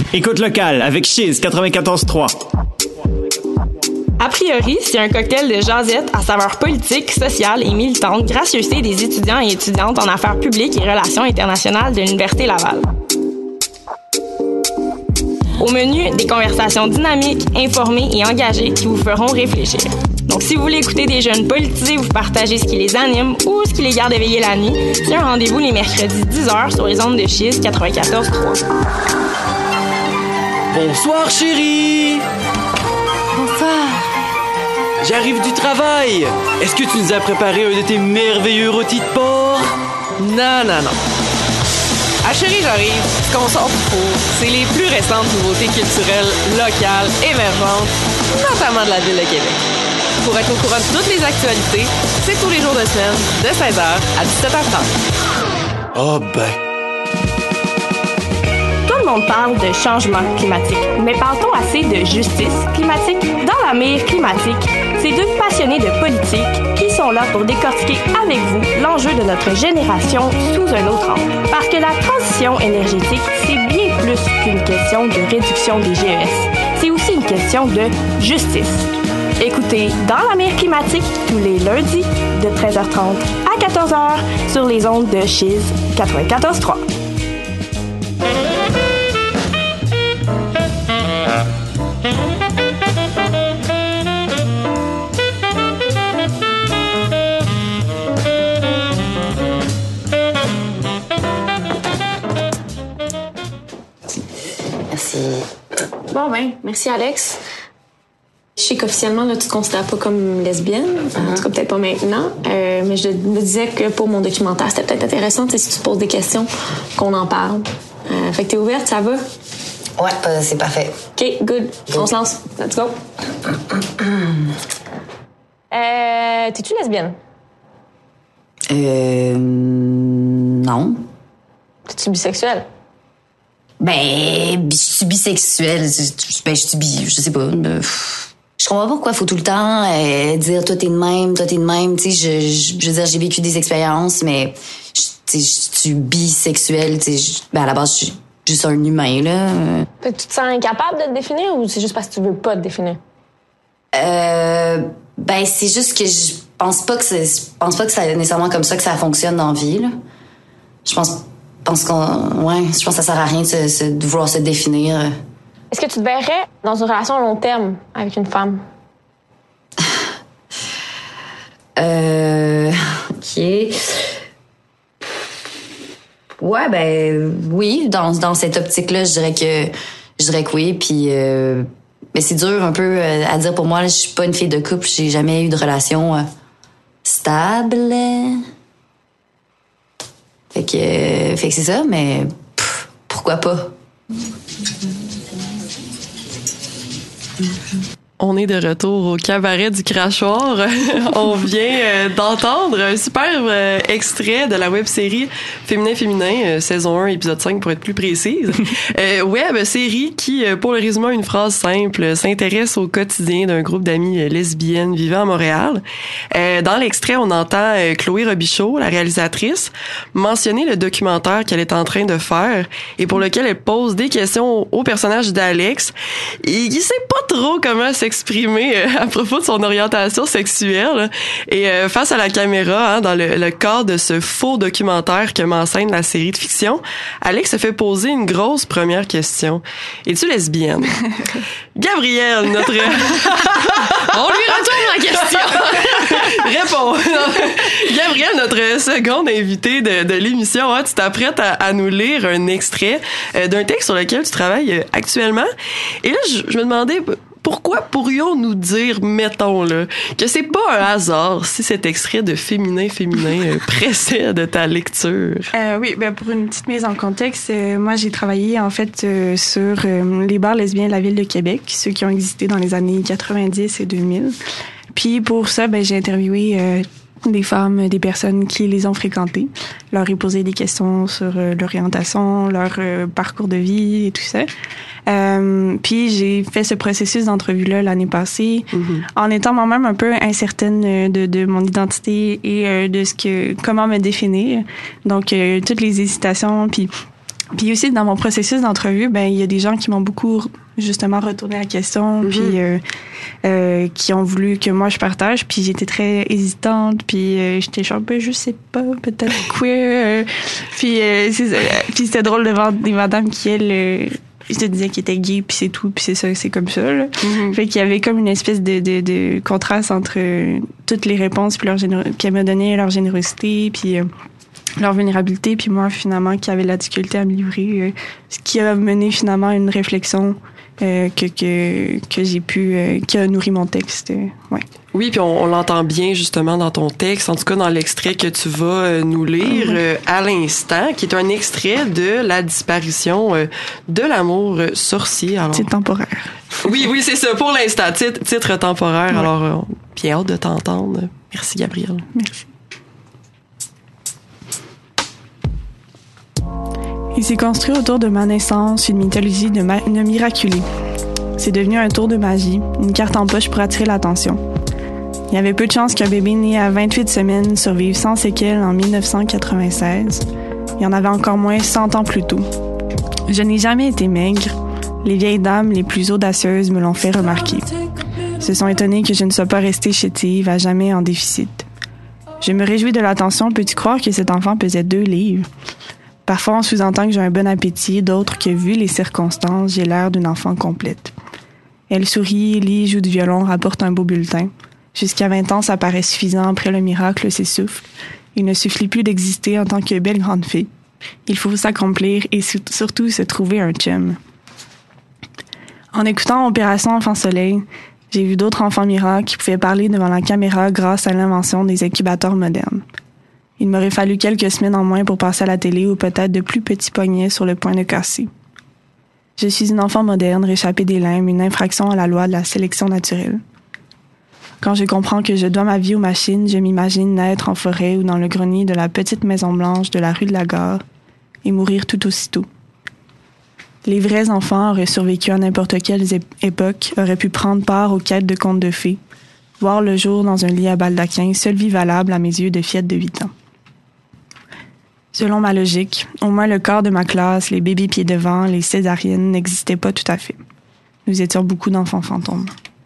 Écoute locale avec Chiz quatre-vingt-quatorze trois.
A priori, c'est un cocktail de jasette à saveur politique, sociale et militante, gracieuseté des étudiants et étudiantes en affaires publiques et relations internationales de l'Université Laval. Au menu, des conversations dynamiques, informées et engagées qui vous feront réfléchir. Donc, si vous voulez écouter des jeunes politisés, vous partagez ce qui les anime ou ce qui les garde éveillés la nuit, c'est un rendez-vous les mercredis dix heures sur les ondes de Chiz quatre-vingt-quatorze trois.
Bonsoir, chérie!
Bonsoir.
J'arrive du travail. Est-ce que tu nous as préparé un de tes merveilleux rôtis de porc? Non, non, non.
À Chérie, j'arrive. Ce qu'on sort du four, c'est les plus récentes nouveautés culturelles, locales, émergentes, notamment de la Ville de Québec. Pour être au courant de toutes les actualités, c'est tous les jours de semaine, de seize heures à dix-sept heures trente.
Oh ben...
Tout le monde parle de changement climatique, mais parle-t-on assez de justice climatique? Dans la mire climatique, c'est deux passionnés de politique qui sont là pour décortiquer avec vous l'enjeu de notre génération sous un autre angle. Parce que la transition énergétique, c'est bien plus qu'une question de réduction des G E S. C'est aussi une question de justice. Écoutez Dans la mire climatique tous les lundis de treize heures trente à quatorze heures sur les ondes de Chiz quatre-vingt-quatorze trois.
Merci. Bon, ben, merci, Alex. Je sais qu'officiellement, là, tu te considères pas comme lesbienne. Uh-huh. En tout cas, peut-être pas maintenant. Euh, mais je me disais que pour mon documentaire, c'était peut-être intéressant, si tu te poses des questions, qu'on en parle. Euh, fait que t'es ouverte, ça va? Ouais, euh, c'est parfait. OK, good. good. On se lance. Let's go. euh, t'es-tu lesbienne?
Euh... Non.
T'es-tu bisexuelle?
Ben, je suis bisexuelle. Ben, je suis bi... Je sais pas. Je comprends pas pourquoi il faut tout le temps euh, dire « toi, t'es de même, toi, t'es de même ». Tu sais, je, je, je veux dire, j'ai vécu des expériences, mais tu sais, je suis bisexuelle. Tu sais, ben, à la base, je suis juste un humain, là.
Tu te sens incapable de te définir ou c'est juste parce que tu veux pas te définir?
Euh... Ben, c'est juste que je pense pas que c'est... Je pense pas que c'est nécessairement comme ça que ça fonctionne dans la vie, là. Je pense... Je pense qu'on, ouais, je pense que ça sert à rien de, se, de vouloir se définir.
Est-ce que tu te verrais dans une relation à long terme avec une femme?
euh, ok. Ouais, ben oui, dans dans cette optique-là, je dirais que je dirais que oui. Puis, euh, mais c'est dur un peu à dire pour moi. Là, je suis pas une fille de couple. J'ai jamais eu de relation euh, stable. Fait que, euh, fait que c'est ça, mais pff, pourquoi pas?
On est de retour au cabaret du crachoir. On vient euh, d'entendre un super euh, extrait de la web-série Féminin Féminin, euh, saison un, épisode cinq pour être plus précise. Euh, web-série qui, euh, pour le résumé, une phrase simple, s'intéresse au quotidien d'un groupe d'amies euh, lesbiennes vivant à Montréal. Euh, dans l'extrait, on entend euh, Chloé Robichaud, la réalisatrice, mentionner le documentaire qu'elle est en train de faire et pour lequel elle pose des questions au, au personnage d'Alex. Et il sait pas trop comment s'exprimer euh, à propos de son orientation sexuelle. Et euh, face à la caméra, hein, dans le, le cadre de ce faux documentaire que m'enseigne la série de fiction, Alex se fait poser une grosse première question. Es-tu lesbienne? Gabrielle, notre...
On lui retourne la question!
Réponds! Gabrielle, notre seconde invitée de, de l'émission, hein, tu t'apprêtes à, à nous lire un extrait euh, d'un texte sur lequel tu travailles euh, actuellement. Et là, je, je me demandais... Pourquoi pourrions-nous dire, mettons, là, que c'est pas un hasard si cet extrait de Féminin Féminin euh, précède ta lecture?
Euh, oui, ben pour une petite mise en contexte, euh, moi j'ai travaillé en fait euh, sur euh, les bars lesbiens de la ville de Québec, ceux qui ont existé dans les années quatre-vingt-dix et deux mille. Puis pour ça, ben j'ai interviewé euh, des femmes, des personnes qui les ont fréquentées, leur ai posé des questions sur euh, l'orientation, leur euh, parcours de vie et tout ça. Euh, puis j'ai fait ce processus d'entrevue-là l'année passée, mm-hmm. en étant moi-même un peu incertaine de, de mon identité et euh, de ce que comment me définir. Donc euh, toutes les hésitations, puis Puis aussi, dans mon processus d'entrevue, ben il y a des gens qui m'ont beaucoup, justement, retourné la question, mm-hmm. puis euh, euh, qui ont voulu que moi, je partage. Puis j'étais très hésitante, puis euh, j'étais genre, ben, je sais pas, peut-être queer. Euh, puis, euh, c'est, euh, puis c'était drôle de voir des madames qui, elles, euh, je te disais qu'ils étaient gays, puis c'est tout, puis c'est ça, c'est comme ça. Là. Mm-hmm. Fait qu'il y avait comme une espèce de, de, de contraste entre euh, toutes les réponses puis leur généro- qu'elle m'a donné, leur générosité, puis... Euh, leur vulnérabilité, puis moi, finalement, qui avait la difficulté à me livrer, euh, ce qui a mené, finalement, à une réflexion euh, que, que, que j'ai pu, euh, qui a nourri mon texte. Euh, ouais.
Oui, puis on, on l'entend bien, justement, dans ton texte, en tout cas dans l'extrait que tu vas euh, nous lire euh, à l'instant, qui est un extrait de la disparition euh, de l'amour euh, sorcier. Alors...
C'est temporaire.
Oui, oui, c'est ça, pour l'instant, titre, titre temporaire. Ouais. Alors, euh, bien hâte de t'entendre. Merci, Gabrielle.
Merci. Il s'est construit autour de ma naissance une mythologie de, ma- de miraculée. C'est devenu un tour de magie, une carte en poche pour attirer l'attention. Il y avait peu de chances qu'un bébé né à vingt-huit semaines survive sans séquelles en dix-neuf cent quatre-vingt-seize. Il y en avait encore moins cent ans plus tôt. Je n'ai jamais été maigre. Les vieilles dames les plus audacieuses me l'ont fait remarquer. Se sont étonnées que je ne sois pas restée chétive, à jamais en déficit. Je me réjouis de l'attention. Peux-tu croire que cet enfant pesait deux livres? Parfois, on sous-entend que j'ai un bon appétit, d'autres que, vu les circonstances, j'ai l'air d'une enfant complète. Elle sourit, lit, joue du violon, rapporte un beau bulletin. Jusqu'à vingt ans, ça paraît suffisant. Après le miracle s'essouffle. Il ne suffit plus d'exister en tant que belle grande fille. Il faut s'accomplir et surtout se trouver un chum. En écoutant Opération Enfant Soleil, j'ai vu d'autres enfants miracles qui pouvaient parler devant la caméra grâce à l'invention des incubateurs modernes. Il m'aurait fallu quelques semaines en moins pour passer à la télé ou peut-être de plus petits poignets sur le point de casser. Je suis une enfant moderne, réchappée des limbes, une infraction à la loi de la sélection naturelle. Quand je comprends que je dois ma vie aux machines, je m'imagine naître en forêt ou dans le grenier de la petite maison blanche de la rue de la Gare et mourir tout aussitôt. Les vrais enfants auraient survécu à n'importe quelle époque, auraient pu prendre part aux quêtes de contes de fées, voir le jour dans un lit à baldaquin, seule vie valable à mes yeux de fillette de huit ans. Selon ma logique, au moins le quart de ma classe, les bébés pieds devant, les césariennes n'existaient pas tout à fait. Nous étions beaucoup d'enfants fantômes.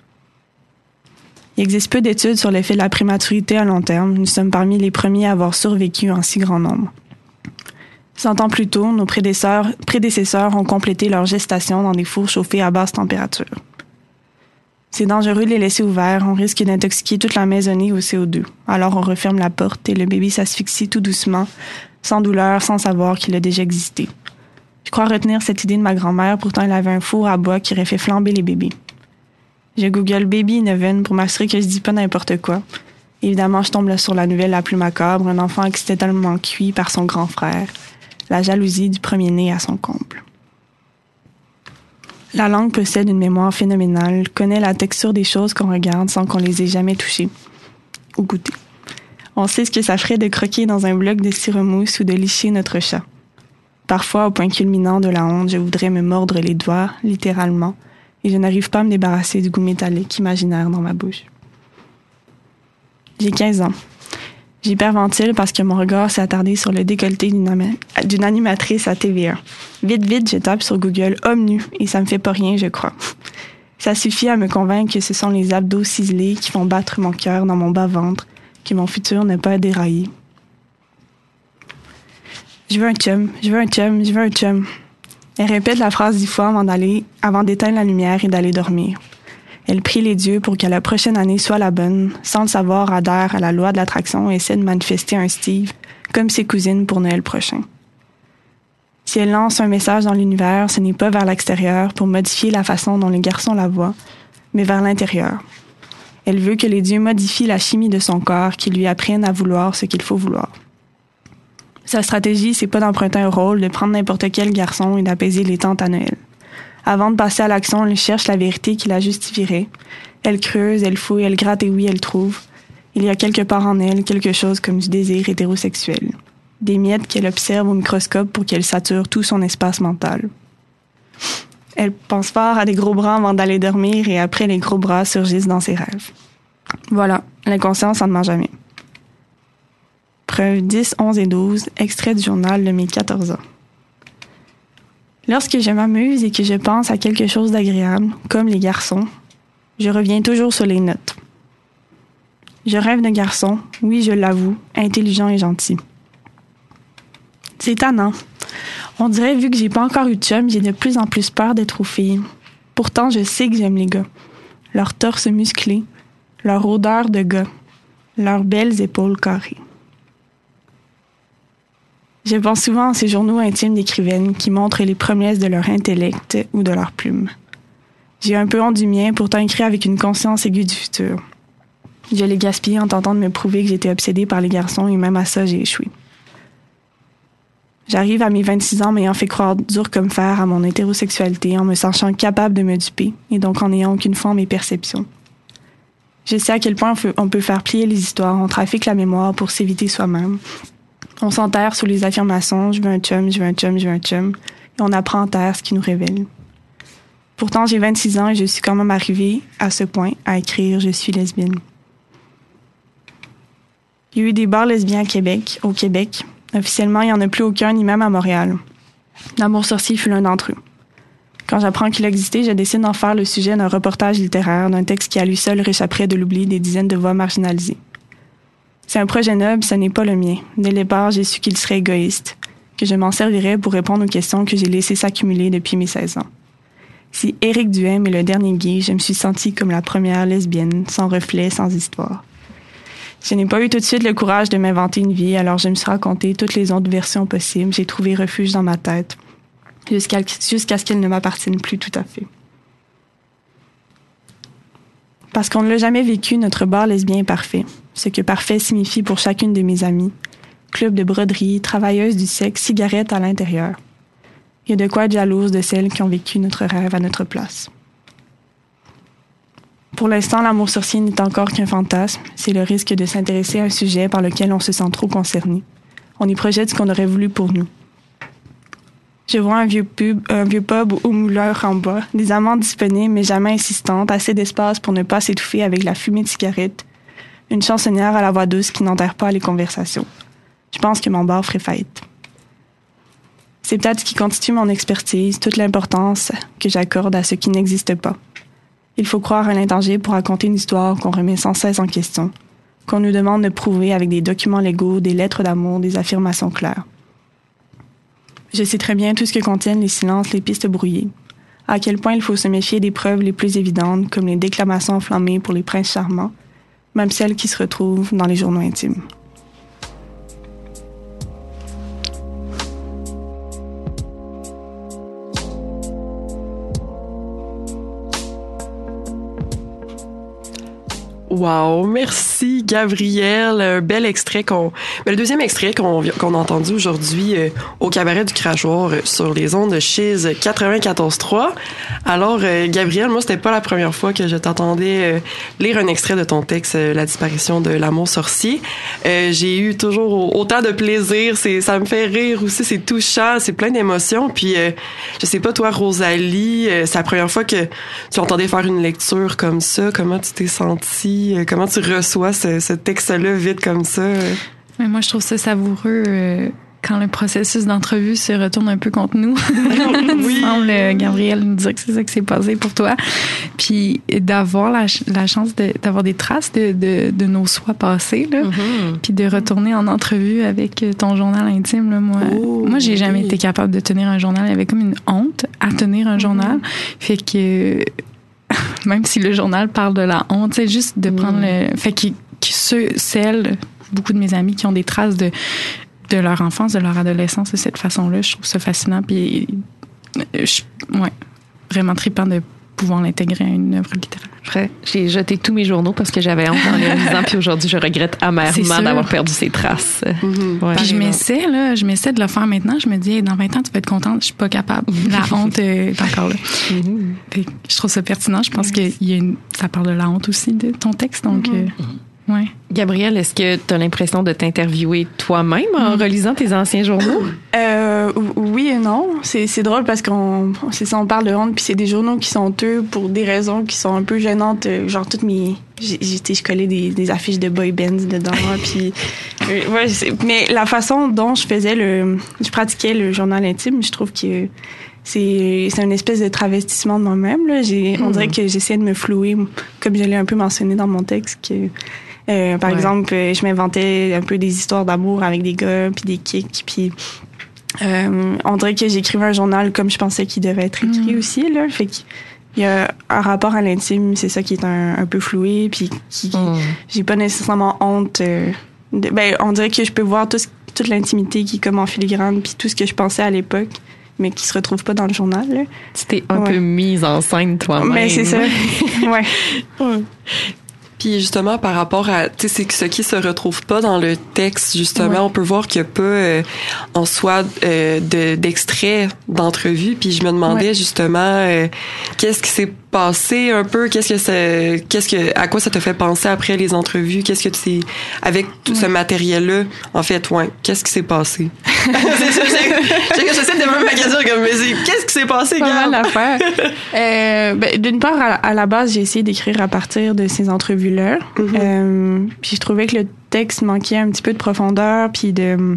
Il existe peu d'études sur l'effet de la prématurité à long terme. Nous sommes parmi les premiers à avoir survécu en si grand nombre. Cent ans plus tôt, nos prédécesseurs, prédécesseurs ont complété leur gestation dans des fours chauffés à basse température. C'est dangereux de les laisser ouverts, on risque d'intoxiquer toute la maisonnée au C O deux. Alors on referme la porte et le bébé s'asphyxie tout doucement, sans douleur, sans savoir qu'il a déjà existé. Je crois retenir cette idée de ma grand-mère, pourtant elle avait un four à bois qui aurait fait flamber les bébés. Je google Baby in Oven pour m'assurer que je dis pas n'importe quoi. Évidemment, je tombe là sur la nouvelle la plus macabre, un enfant accidentellement cuit par son grand frère. La jalousie du premier-né à son comble. La langue possède une mémoire phénoménale, connaît la texture des choses qu'on regarde sans qu'on les ait jamais touchées ou goûtées. On sait ce que ça ferait de croquer dans un bloc de styromousse ou de licher notre chat. Parfois, au point culminant de la honte, je voudrais me mordre les doigts, littéralement, et je n'arrive pas à me débarrasser du goût métallique imaginaire dans ma bouche. J'ai quinze ans. J'hyperventile parce que mon regard s'est attardé sur le décolleté d'une, am- d'une animatrice à T V un. Vite, vite, je tape sur Google « homme nu » et ça me fait pas rien, je crois. Ça suffit à me convaincre que ce sont les abdos ciselés qui font battre mon cœur dans mon bas-ventre, que mon futur n'est pas déraillé. Je veux un chum, je veux un chum, je veux un chum. Elle répète la phrase dix fois avant d'aller, avant d'éteindre la lumière et d'aller dormir. Elle prie les dieux pour que la prochaine année soit la bonne, sans le savoir adhère à la loi de l'attraction et essaie de manifester un Steve, comme ses cousines pour Noël prochain. Si elle lance un message dans l'univers, ce n'est pas vers l'extérieur pour modifier la façon dont les garçons la voient, mais vers l'intérieur. Elle veut que les dieux modifient la chimie de son corps, qu'ils lui apprennent à vouloir ce qu'il faut vouloir. Sa stratégie, c'est pas d'emprunter un rôle, de prendre n'importe quel garçon et d'apaiser les tantes à Noël. Avant de passer à l'action, elle cherche la vérité qui la justifierait. Elle creuse, elle fouille, elle gratte et oui, elle trouve. Il y a quelque part en elle quelque chose comme du désir hétérosexuel. Des miettes qu'elle observe au microscope pour qu'elle sature tout son espace mental. Elle pense fort à des gros bras avant d'aller dormir et après les gros bras surgissent dans ses rêves. Voilà, l'inconscience en ne ment jamais. Preuve dix, onze et douze, extrait du journal de mes quatorze ans. Lorsque je m'amuse et que je pense à quelque chose d'agréable, comme les garçons, je reviens toujours sur les notes. Je rêve d'un garçon, oui, je l'avoue, intelligent et gentil. C'est tannant. On dirait, vu que j'ai pas encore eu de chum, j'ai de plus en plus peur d'être aux filles. Pourtant, je sais que j'aime les gars. Leur torse musclé, leur odeur de gars, leurs belles épaules carrées. Je pense souvent à ces journaux intimes d'écrivaines qui montrent les promesses de leur intellect ou de leur plume. J'ai un peu honte du mien, pourtant écrit avec une conscience aiguë du futur. Je l'ai gaspillé en tentant de me prouver que j'étais obsédée par les garçons et même à ça, j'ai échoué. J'arrive à mes vingt-six ans m'ayant fait croire dur comme fer à mon hétérosexualité en me sachant capable de me duper et donc en n'ayant aucune foi en mes perceptions. Je sais à quel point on peut faire plier les histoires, on trafique la mémoire pour s'éviter soi-même. On s'enterre sous les affirmations « je veux un chum, je veux un chum, je veux un chum » et on apprend en terre ce qui nous révèle. Pourtant, j'ai vingt-six ans et je suis quand même arrivée à ce point à écrire « je suis lesbienne ». Il y a eu des bars lesbiens à Québec, au Québec. Officiellement, il n'y en a plus aucun, ni même à Montréal. L'Amour sorcier fut l'un d'entre eux. Quand j'apprends qu'il existait, je décide d'en faire le sujet d'un reportage littéraire, d'un texte qui à lui seul réchapperait de l'oubli des dizaines de voix marginalisées. C'est un projet noble, ce n'est pas le mien. Dès le départ, j'ai su qu'il serait égoïste, que je m'en servirais pour répondre aux questions que j'ai laissées s'accumuler depuis mes seize ans. Si Éric Duhem est le dernier gay, je me suis sentie comme la première lesbienne, sans reflet, sans histoire. Je n'ai pas eu tout de suite le courage de m'inventer une vie, alors je me suis raconté toutes les autres versions possibles. J'ai trouvé refuge dans ma tête, jusqu'à, jusqu'à ce qu'elle ne m'appartienne plus tout à fait. Parce qu'on ne l'a jamais vécu, notre bar lesbien est parfait. Ce que parfait signifie pour chacune de mes amies. Club de broderie, travailleuse du sexe, cigarette à l'intérieur. Il y a de quoi être jalouse de celles qui ont vécu notre rêve à notre place. Pour l'instant, l'amour sorcier n'est encore qu'un fantasme. C'est le risque de s'intéresser à un sujet par lequel on se sent trop concerné. On y projette ce qu'on aurait voulu pour nous. Je vois un vieux pub, un vieux pub au mouleur en bas, des amants disponibles mais jamais insistantes, assez d'espace pour ne pas s'étouffer avec la fumée de cigarette, une chansonnière à la voix douce qui n'enterre pas les conversations. Je pense que mon bar ferait faillite. C'est peut-être ce qui constitue mon expertise, toute l'importance que j'accorde à ce qui n'existe pas. Il faut croire à l'intangible pour raconter une histoire qu'on remet sans cesse en question, qu'on nous demande de prouver avec des documents légaux, des lettres d'amour, des affirmations claires. Je sais très bien tout ce que contiennent les silences, les pistes brouillées, à quel point il faut se méfier des preuves les plus évidentes, comme les déclamations enflammées pour les princes charmants, même celles qui se retrouvent dans les journaux intimes.
Wow, merci Gabrielle. Un bel extrait qu'on, ben, le deuxième extrait qu'on qu'on a entendu aujourd'hui euh, au cabaret du Crachoir euh, sur les ondes de Chiz quatre-vingt-quatorze trois. Alors euh, Gabrielle, moi c'était pas la première fois que je t'entendais euh, lire un extrait de ton texte euh, La disparition de l'amour sorcier. Euh, j'ai eu toujours autant de plaisir, c'est ça me fait rire aussi, c'est touchant, c'est plein d'émotions. Puis euh, je sais pas toi Rosalie, euh, c'est la première fois que tu entendais faire une lecture comme ça, comment tu t'es sentie? Comment tu reçois ce, ce texte-là vite comme ça?
Mais moi, je trouve ça savoureux euh, quand le processus d'entrevue se retourne un peu contre nous. Oui. Il semble, euh, Gabrielle, nous dire que c'est ça qui s'est passé pour toi. Puis d'avoir la, la chance de, d'avoir des traces de, de, de nos soins passés, là, mm-hmm. Puis de retourner en entrevue avec ton journal intime. Là, moi, oh, moi, j'ai jamais oui. été capable de tenir un journal. Il y avait comme une honte à tenir un mm-hmm. journal. Fait que... même si le journal parle de la honte, c'est juste de prendre mmh. le... Fait que, que ceux, celles, beaucoup de mes amis qui ont des traces de, de leur enfance, de leur adolescence de cette façon-là, je trouve ça fascinant. Puis, je, ouais, vraiment trippant de pouvoir l'intégrer à une œuvre littéraire.
Vrai. J'ai jeté tous mes journaux parce que j'avais honte en les lisant, puis aujourd'hui, je regrette amèrement d'avoir perdu ces traces.
Mm-hmm. Ouais. Puis je m'essaie, là, je m'essaie de le faire maintenant. Je me dis, hey, dans vingt ans, tu vas être contente. Je suis pas capable. La honte est encore là. Mm-hmm. Je trouve ça pertinent. Je pense que y a une, ça parle de la honte aussi de ton texte. Donc, mm-hmm. euh, ouais.
Gabrielle, est-ce que tu as l'impression de t'interviewer toi-même en mm. relisant tes anciens journaux?
Euh, oui et non. C'est, c'est drôle parce qu'on c'est ça, on parle de honte, puis c'est des journaux qui sont honteux pour des raisons qui sont un peu gênantes. Genre, toutes mes... J'ai, j'ai, je collais des, des affiches de boy bands dedans, puis... Euh, ouais, mais la façon dont je faisais le... Je pratiquais le journal intime, je trouve que c'est c'est une espèce de travestissement de moi-même. Là. J'ai, mm. On dirait que j'essaie de me flouer, comme je l'ai un peu mentionné dans mon texte, que euh, par ouais. exemple, je m'inventais un peu des histoires d'amour avec des gars, puis des kicks, puis euh, on dirait que j'écrivais un journal comme je pensais qu'il devait être écrit mm. aussi. Là. Fait qu'il y a un rapport à l'intime, c'est ça qui est un, un peu floué, puis qui, mm. j'ai pas nécessairement honte. Euh, de, ben, on dirait que je peux voir tout, toute l'intimité qui est comme en filigrane, puis tout ce que je pensais à l'époque, mais qui se retrouve pas dans le journal. Là.
Tu t'es un
ouais.
peu mise en scène toi-même.
Mais c'est ça. ouais.
ouais. Puis justement, par rapport à, tu sais, c'est ce qui se retrouve pas dans le texte, justement, ouais. on peut voir qu'il y a pas euh, en soi euh, de, d'extrait d'entrevue. Puis je me demandais ouais. justement, euh, qu'est-ce qui s'est passé un peu, qu'est-ce que ça, qu'est-ce que, à quoi ça te fait penser après les entrevues, qu'est-ce que tu, avec tout ouais. ce matériel-là, en fait, ouais, qu'est-ce qui s'est passé? c'est ça, j'essaie de me magasin comme, mais c'est, qu'est-ce qui s'est passé,
Pas mal d'affaires. euh, ben, d'une part, à, à la base, j'ai essayé d'écrire à partir de ces entrevues-là. Mm-hmm. Euh, puis je trouvais que le texte manquait un petit peu de profondeur, puis de...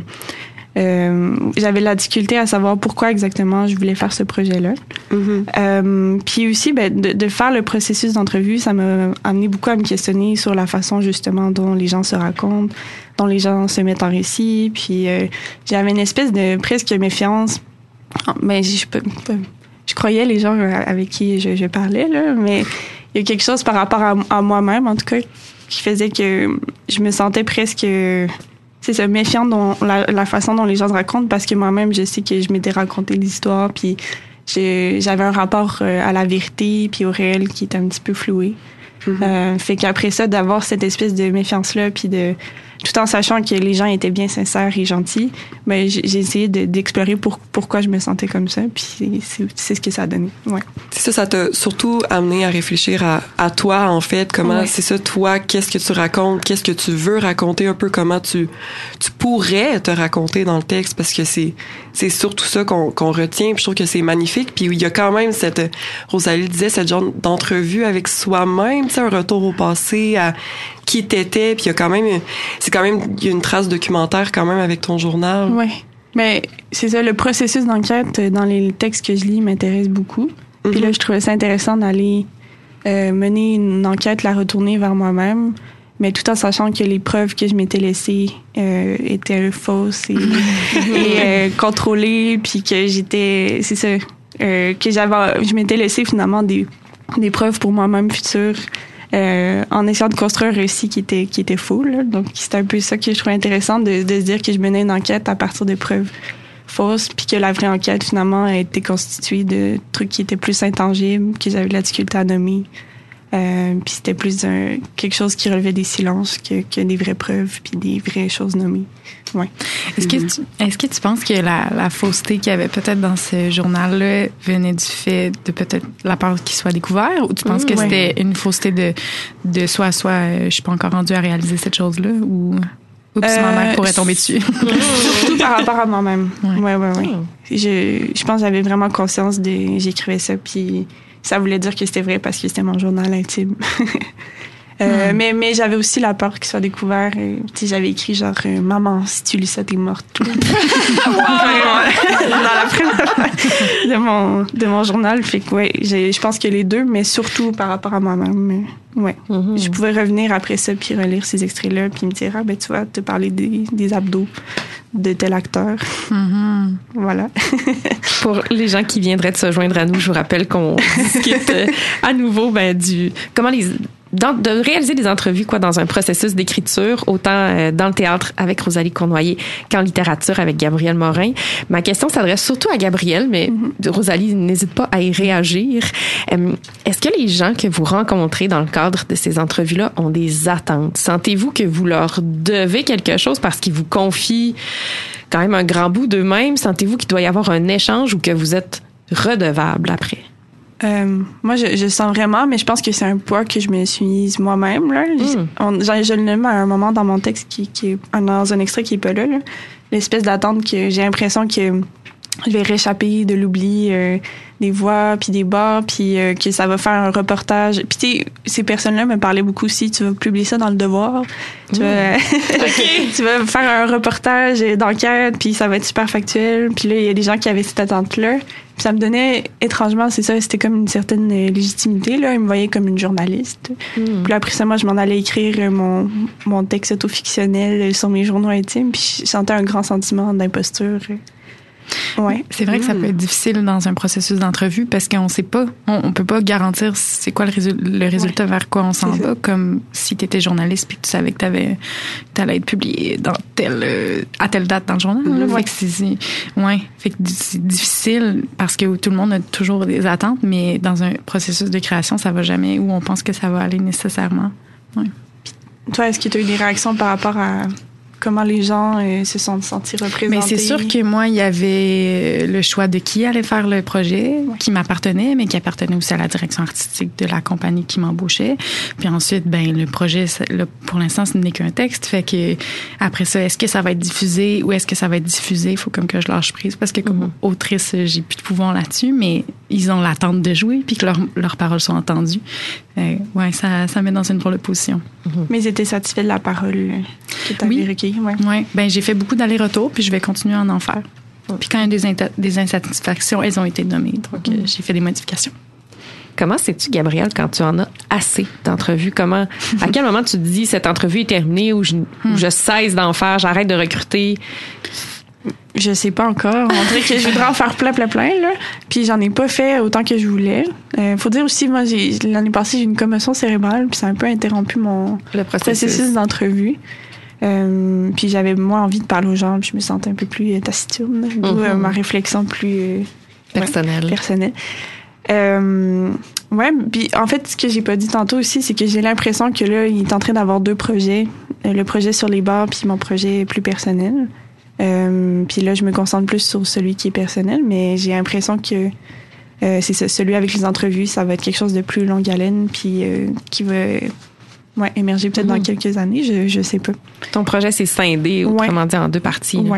Euh, j'avais de la difficulté à savoir pourquoi exactement je voulais faire ce projet-là. Mm-hmm. Euh, puis aussi, ben, de, de faire le processus d'entrevue, ça m'a amené beaucoup à me questionner sur la façon justement dont les gens se racontent, dont les gens se mettent en récit. Puis euh, j'avais une espèce de presque méfiance. Mais je, je, je croyais les gens avec qui je, je parlais, là, mais il y a quelque chose par rapport à, à moi-même, en tout cas, qui faisait que je me sentais presque... C'est ça, méfiante dans la, la façon dont les gens se racontent, parce que moi-même, je sais que je m'étais raconté l'histoire, puis je, j'avais un rapport à la vérité puis au réel qui était un petit peu floué. Mm-hmm. Euh, fait qu'après ça, d'avoir cette espèce de méfiance-là, puis de... tout en sachant que les gens étaient bien sincères et gentils, ben, j'ai, j'ai essayé de, d'explorer pour, pourquoi je me sentais comme ça, puis c'est, c'est, c'est ce que ça a donné. Ouais.
C'est ça, ça t'a surtout amené à réfléchir à, à toi, en fait, comment, ouais. c'est ça, toi, qu'est-ce que tu racontes, qu'est-ce que tu veux raconter, un peu comment tu, tu pourrais te raconter dans le texte, parce que c'est, c'est surtout ça qu'on, qu'on retient, puis je trouve que c'est magnifique, puis il y a quand même cette, Rosalie disait, cette genre d'entrevue avec soi-même, tu sais, un retour au passé, à qui t'étais, puis il y a quand même, c'est quand même, il y a une trace documentaire quand même avec ton journal.
Oui. Mais c'est ça, le processus d'enquête dans les textes que je lis m'intéresse beaucoup. Mm-hmm. Puis là, je trouvais ça intéressant d'aller euh, mener une enquête, la retourner vers moi-même, mais tout en sachant que les preuves que je m'étais laissées euh, étaient fausses et, et euh, contrôlées, puis que j'étais, c'est ça, euh, que j'avais, je m'étais laissé finalement des, des preuves pour moi-même futures. Euh, en essayant de construire un récit qui était qui était faux, là. Donc c'était un peu ça que je trouvais intéressant, de, de se dire que je menais une enquête à partir de preuves fausses, puis que la vraie enquête finalement a été constituée de trucs qui étaient plus intangibles, que j'avais de la difficulté à nommer. Euh, puis c'était plus un, quelque chose qui relevait des silences que, que des vraies preuves puis des vraies choses nommées. Ouais.
Est-ce que tu, est-ce que tu penses que la, la fausseté qu'il y avait peut-être dans ce journal-là venait du fait de peut-être la peur qu'il soit découvert, ou tu penses mmh, que ouais. c'était une fausseté de, de soi à soi, euh, je suis pas encore rendue à réaliser cette chose-là, ou oups, euh, ma mère pourrait tomber dessus?
Surtout par rapport à moi-même. Ouais, ouais, ouais. ouais. Je, je pense que j'avais vraiment conscience de, j'écrivais ça, puis ça voulait dire que c'était vrai parce que c'était mon journal intime. euh, mm. mais, mais j'avais aussi la peur qu'il soit découvert. Euh, j'avais écrit genre euh, « Maman, si tu lis ça, t'es morte. » Dans la première de mon, de mon journal. Fait que ouais, j'ai, je pense que les deux, mais surtout par rapport à moi-même. Mais, ouais. Mm-hmm. Je pouvais revenir après ça puis relire ces extraits-là puis me dire « Ah ben tu vas te parler des, des abdos de tel acteur. Mm-hmm. » Voilà.
Pour les gens qui viendraient de se joindre à nous, je vous rappelle qu'on discute à nouveau ben, du comment les dans, de réaliser des entrevues quoi dans un processus d'écriture, autant euh, dans le théâtre avec Rosalie Cournoyer qu'en littérature avec Gabrielle Morin. Ma question s'adresse surtout à Gabrielle, mais mm-hmm. Rosalie, n'hésite pas à y réagir. Euh, est-ce que les gens que vous rencontrez dans le cadre de ces entrevues-là ont des attentes? Sentez-vous que vous leur devez quelque chose parce qu'ils vous confient quand même un grand bout d'eux-mêmes? Sentez-vous qu'il doit y avoir un échange ou que vous êtes redevable après?
Euh, moi, je, je sens vraiment, mais je pense que c'est un poids que je me suis mise moi-même. Là. Mm. On, je, je le nomme à un moment dans mon texte, qui, qui est dans un extrait qui est pas là, là. L'espèce d'attente que j'ai l'impression que je vais réchapper de l'oubli euh, des voix puis des bars, puis euh, que ça va faire un reportage. Puis tu sais, ces personnes-là me parlaient beaucoup aussi. Tu vas publier ça dans Le Devoir. Tu
mmh.
vas,
okay.
tu vas faire un reportage d'enquête, puis ça va être super factuel. Puis là, il y a des gens qui avaient cette attente-là. Puis ça me donnait, étrangement, c'est ça, c'était comme une certaine légitimité, là. Ils me voyaient comme une journaliste. Mm. Puis après ça, moi, je m'en allais écrire mon, mon texte autofictionnel sur mes journaux intimes, puis je sentais un grand sentiment d'imposture. Ouais.
C'est vrai que ça peut être difficile dans un processus d'entrevue parce qu'on sait pas, on, on peut pas garantir c'est quoi le, résu- le résultat ouais. vers quoi on s'en c'est va, ça. Comme si tu étais journaliste puis que tu savais que t'avais, t'allais être publié dans tel, à telle date dans le journal. Mm-hmm. Là. Ouais. Fait que c'est, c'est, ouais, fait que c'est difficile parce que tout le monde a toujours des attentes, mais dans un processus de création, ça va jamais où on pense que ça va aller nécessairement. Ouais.
Toi, est-ce que tu as eu des réactions par rapport à comment les gens euh, se sont sentis représentés?
Mais c'est sûr que moi, il y avait le choix de qui allait faire le projet, ouais. qui m'appartenait, mais qui appartenait aussi à la direction artistique de la compagnie qui m'embauchait. Puis ensuite, ben le projet, là, pour l'instant, ce n'est qu'un texte. Fait que après ça, est-ce que ça va être diffusé ou est-ce que ça va être diffusé? Il faut comme que je lâche prise parce que comme mm-hmm. autrice, j'ai plus de pouvoir là-dessus, mais ils ont l'attente de jouer puis que leur, leurs paroles sont entendues. Euh, ouais, ça, ça met dans une drôle de position.
Mm-hmm. Mais ils étaient satisfaits de la parole que tu avais
oui.
recueillie. Ouais.
Ouais. Ben, j'ai fait beaucoup d'allers-retours, puis je vais continuer à en en faire. Puis quand il y a des, inta- des insatisfactions, elles ont été nommées. Donc, mm. euh, j'ai fait des modifications.
Comment sais-tu, Gabrielle, quand tu en as assez d'entrevues? Comment, à quel moment tu te dis, cette entrevue est terminée ou je, mm. ou je cesse d'en faire, j'arrête de recruter?
Je sais pas encore. On dirait que je voudrais en faire plein, plein, plein, là. Puis j'en ai pas fait autant que je voulais. Euh, faut dire aussi, moi, j'ai, l'année passée, j'ai eu une commotion cérébrale, puis ça a un peu interrompu mon
Le processus.
processus d'entrevue. Euh, puis j'avais moins envie de parler aux gens, puis je me sentais un peu plus taciturne, d'où mm-hmm. euh, ma réflexion plus euh,
personnelle.
Ouais, personnelle. Euh, ouais, puis en fait, ce que j'ai pas dit tantôt aussi, c'est que j'ai l'impression que là, il est en train d'avoir deux projets, euh, le projet sur les bars, puis mon projet plus personnel. Euh, puis là, je me concentre plus sur celui qui est personnel, mais j'ai l'impression que euh, c'est ça, celui avec les entrevues, ça va être quelque chose de plus longue haleine, puis euh, qui va ouais, émerger peut-être mmh. dans quelques années, je, je sais pas.
Ton projet s'est scindé, autrement
ouais.
dit, en deux parties.
Oui.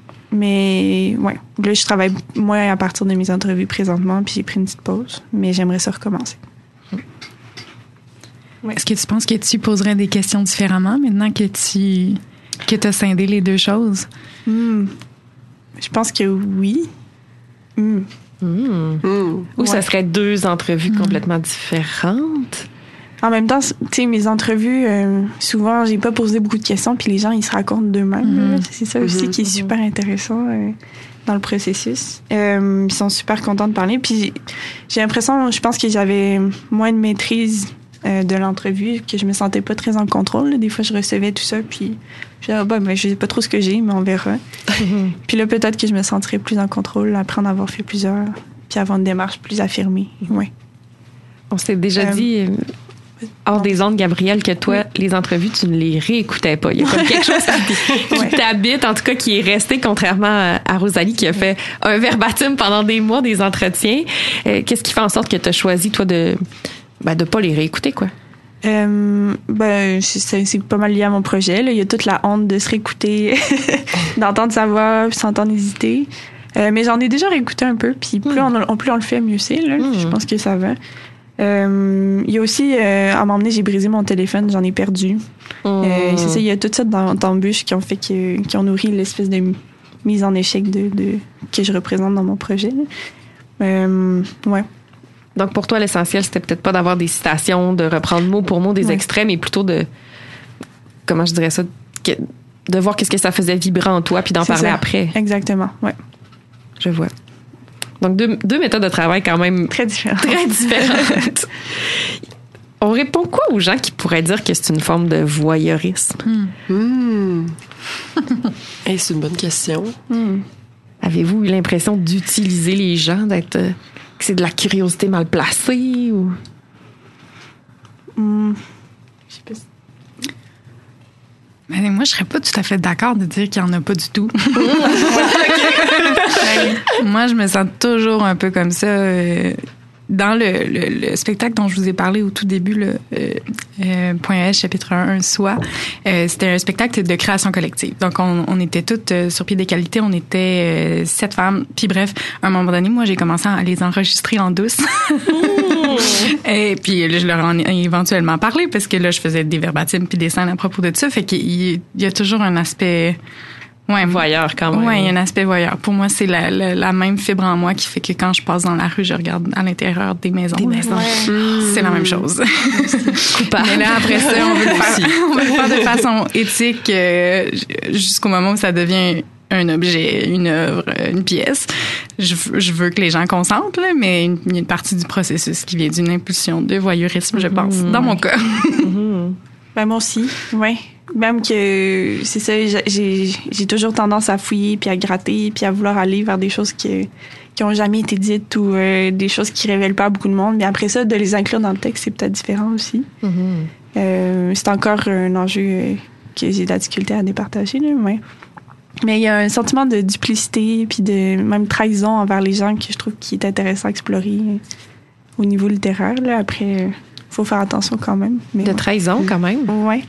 Mais ouais, là, je travaille moins à partir de mes entrevues présentement, puis j'ai pris une petite pause, mais j'aimerais ça recommencer. Mmh.
Ouais. Est-ce que tu penses que tu poserais des questions différemment maintenant que tu que tu as scindé les deux choses?
Mmh. Je pense que oui. Mmh.
Mmh. Mmh. Ou ouais. ça serait deux entrevues mmh. complètement différentes?
En même temps, tu sais, mes entrevues, euh, souvent, j'ai pas posé beaucoup de questions, puis les gens, ils se racontent d'eux-mêmes. Mmh. C'est ça aussi mmh. qui est super intéressant euh, dans le processus. Euh, ils sont super contents de parler. Puis j'ai l'impression, je pense que j'avais moins de maîtrise euh, de l'entrevue, que je me sentais pas très en contrôle. Là. Des fois, je recevais tout ça, puis je disais, ah, ben, ben, je sais pas trop ce que j'ai, mais on verra. Mmh. Puis là, peut-être que je me sentirais plus en contrôle après en avoir fait plusieurs, puis avoir une démarche plus affirmée. Ouais.
On s'est déjà euh, dit... hors des ondes, Gabrielle, que toi, oui. les entrevues, tu ne les réécoutais pas. Il y a comme quelque chose qui, qui ouais. t'habite, en tout cas, qui est resté, contrairement à Rosalie, qui a fait un verbatim pendant des mois des entretiens. Euh, qu'est-ce qui fait en sorte que tu as choisi, toi, de ben, de pas les réécouter, quoi?
Euh, ben, c'est, c'est pas mal lié à mon projet. Là. Il y a toute la honte de se réécouter, d'entendre sa voix, puis s'entendre hésiter. Euh, mais j'en ai déjà réécouté un peu, puis plus, mm. on, plus on le fait, mieux c'est. Là. Mm. Je pense que ça va. Euh, il y a aussi, euh, à un moment donné, j'ai brisé mon téléphone, j'en ai perdu. Mmh. Euh, c'est ça, il y a toutes sortes d'embûches qui ont fait que, qui ont nourri l'espèce de mise en échec de, de, que je représente dans mon projet. Euh, ouais.
Donc, pour toi, l'essentiel, c'était peut-être pas d'avoir des citations, de reprendre mot pour mot des ouais. extraits, mais plutôt de, comment je dirais ça, que, de voir qu'est-ce que ça faisait vibrer en toi, puis d'en c'est parler
ça.
Après.
Exactement, ouais.
Je vois. Donc, deux, deux méthodes de travail quand même
très différentes.
Très différentes. On répond quoi aux gens qui pourraient dire que c'est une forme de voyeurisme?
Mm. Mm. Hey, c'est une bonne question.
Mm. Avez-vous eu l'impression d'utiliser les gens, d'être euh, que c'est de la curiosité mal placée ou?
Mm. Je sais pas.
Mais moi, je serais pas tout à fait d'accord de dire qu'il y en a pas du tout. Moi, je me sens toujours un peu comme ça. Euh, dans le, le, le spectacle dont je vous ai parlé au tout début, le euh, euh, Point S, chapitre un, Soi, euh, c'était un spectacle de création collective. Donc, on, on était toutes euh, sur pied d'égalité. On était euh, sept femmes. Puis bref, à un moment donné, moi, j'ai commencé à les enregistrer en douce. Et puis, là, je leur en ai éventuellement parlé parce que là, je faisais des verbatims puis des scènes à propos de ça. Fait qu'il y, il y a toujours un aspect... Ouais,
voyeur quand même.
Ouais, il y a un aspect voyeur. Pour moi, c'est la, la, la même fibre en moi qui fait que quand je passe dans la rue, je regarde à l'intérieur des maisons. Des maisons. Ouais. C'est la même chose.
Coupable.
Mais là, après ça, on veut le faire, on veut le faire de façon éthique euh, jusqu'au moment où ça devient un objet, une œuvre, une pièce. Je, je veux que les gens consentent, là, mais il y a une partie du processus qui vient d'une impulsion de voyeurisme, je pense, mmh. dans mon cas.
Mmh. Ben, moi aussi, oui. Même que, c'est ça, j'ai, j'ai toujours tendance à fouiller, puis à gratter, puis à vouloir aller vers des choses qui, qui ont jamais été dites ou euh, des choses qui révèlent pas à beaucoup de monde. Mais après ça, de les inclure dans le texte, c'est peut-être différent aussi. Mm-hmm. Euh, c'est encore un enjeu euh, que j'ai de la difficulté à départager, là, ouais. Mais il y a un sentiment de duplicité, puis de même trahison envers les gens que je trouve qui est intéressant à explorer euh, au niveau littéraire, là. Après, il euh, faut faire attention quand même. Mais,
de trahison, quand même?
Oui.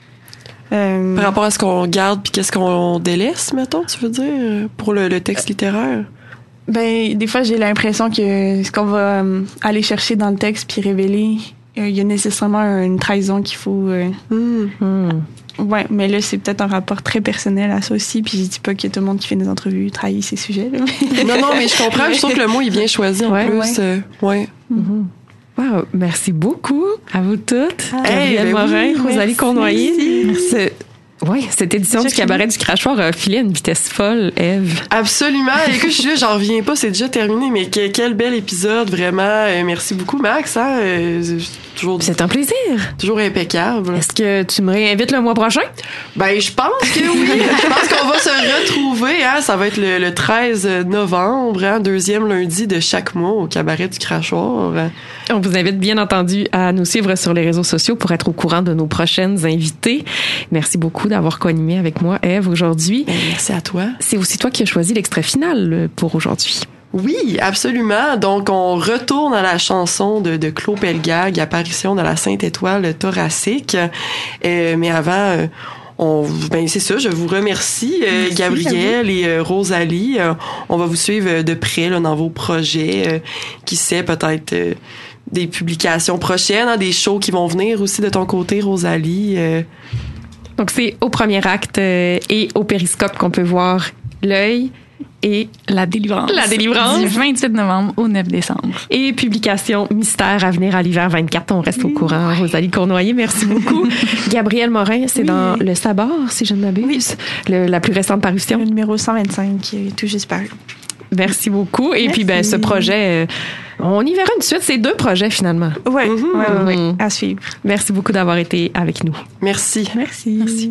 Euh, Par rapport à ce qu'on garde puis qu'est-ce qu'on délaisse, mettons, tu veux dire, pour le, le texte littéraire?
Ben, des fois, j'ai l'impression que ce qu'on va euh, aller chercher dans le texte puis révéler, il euh, y a nécessairement une trahison qu'il faut... Euh, mm. Mm. Ouais, mais là, c'est peut-être un rapport très personnel à ça aussi, puis je dis pas que tout le monde qui fait des entrevues trahit ces sujets, là.
Non, non, mais je comprends, je trouve que le mot est bien choisi en
ouais,
plus.
Ouais.
Euh, ouais.
Mm-hmm. Wow, merci beaucoup à vous toutes.
Ah,
Gabrielle
hey, ben
Morin,
oui,
Rosalie Cournoyer.
Merci.
merci. Oui, cette édition du Cabaret du Crachoir a filé à une vitesse folle, Ève.
Absolument. Écoute, je suis là, j'en reviens pas, c'est déjà terminé, mais que, quel bel épisode, vraiment. Euh, merci beaucoup, Max. Hein? Euh, toujours,
c'est un plaisir.
Toujours impeccable.
Est-ce que tu me réinvites le mois prochain?
Ben, je pense que oui. Je pense qu'on va se retrouver. Hein? Ça va être le, le treize novembre, hein? Deuxième lundi de chaque mois au Cabaret du Crachoir.
On vous invite bien entendu à nous suivre sur les réseaux sociaux pour être au courant de nos prochaines invités. Merci beaucoup d'avoir co-animé avec moi, Ève, aujourd'hui.
Ben, merci à toi.
C'est aussi toi qui as choisi l'extrait final pour aujourd'hui.
Oui, absolument. Donc, on retourne à la chanson de, de Claude Pelgag, Apparition de la Sainte Étoile thoracique. Euh, mais avant... Euh, On, ben c'est ça, je vous remercie, euh, Merci, Gabrielle et euh, Rosalie. Euh, on va vous suivre de près là, dans vos projets. Euh, qui sait, peut-être euh, des publications prochaines, hein, des shows qui vont venir aussi de ton côté, Rosalie. Euh.
Donc, c'est au premier acte euh, et au périscope qu'on peut voir l'œil et
la délivrance.
La délivrance.
Du vingt-huit novembre au neuf décembre.
Et publication Mystère à venir à l'hiver vingt-quatre. On reste au courant. Ouais. Rosalie Cournoyer, merci beaucoup. Gabrielle Morin, c'est oui. dans Le Sabord, si je ne m'abuse. Oui. Le, la plus récente parution.
Le numéro cent vingt-cinq qui est tout juste paru.
Merci beaucoup. Et
merci.
puis, ben, ce projet, euh, on y verra une suite. C'est deux projets, finalement.
Oui,
mm-hmm.
ouais, ouais, ouais. À suivre.
Merci beaucoup d'avoir été avec nous.
Merci.
Merci.
Merci.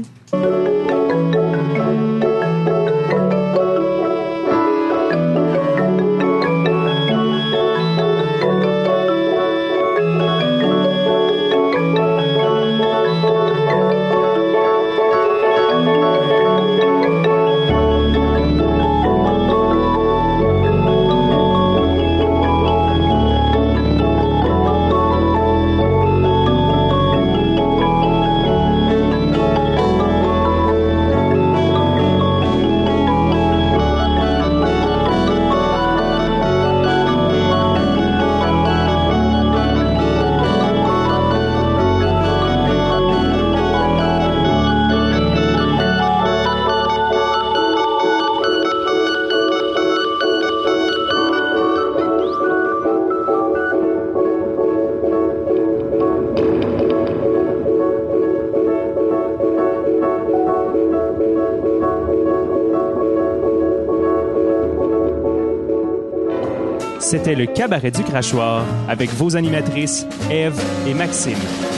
C'était le Cabaret du Crachoir avec vos animatrices Ève et Maxime.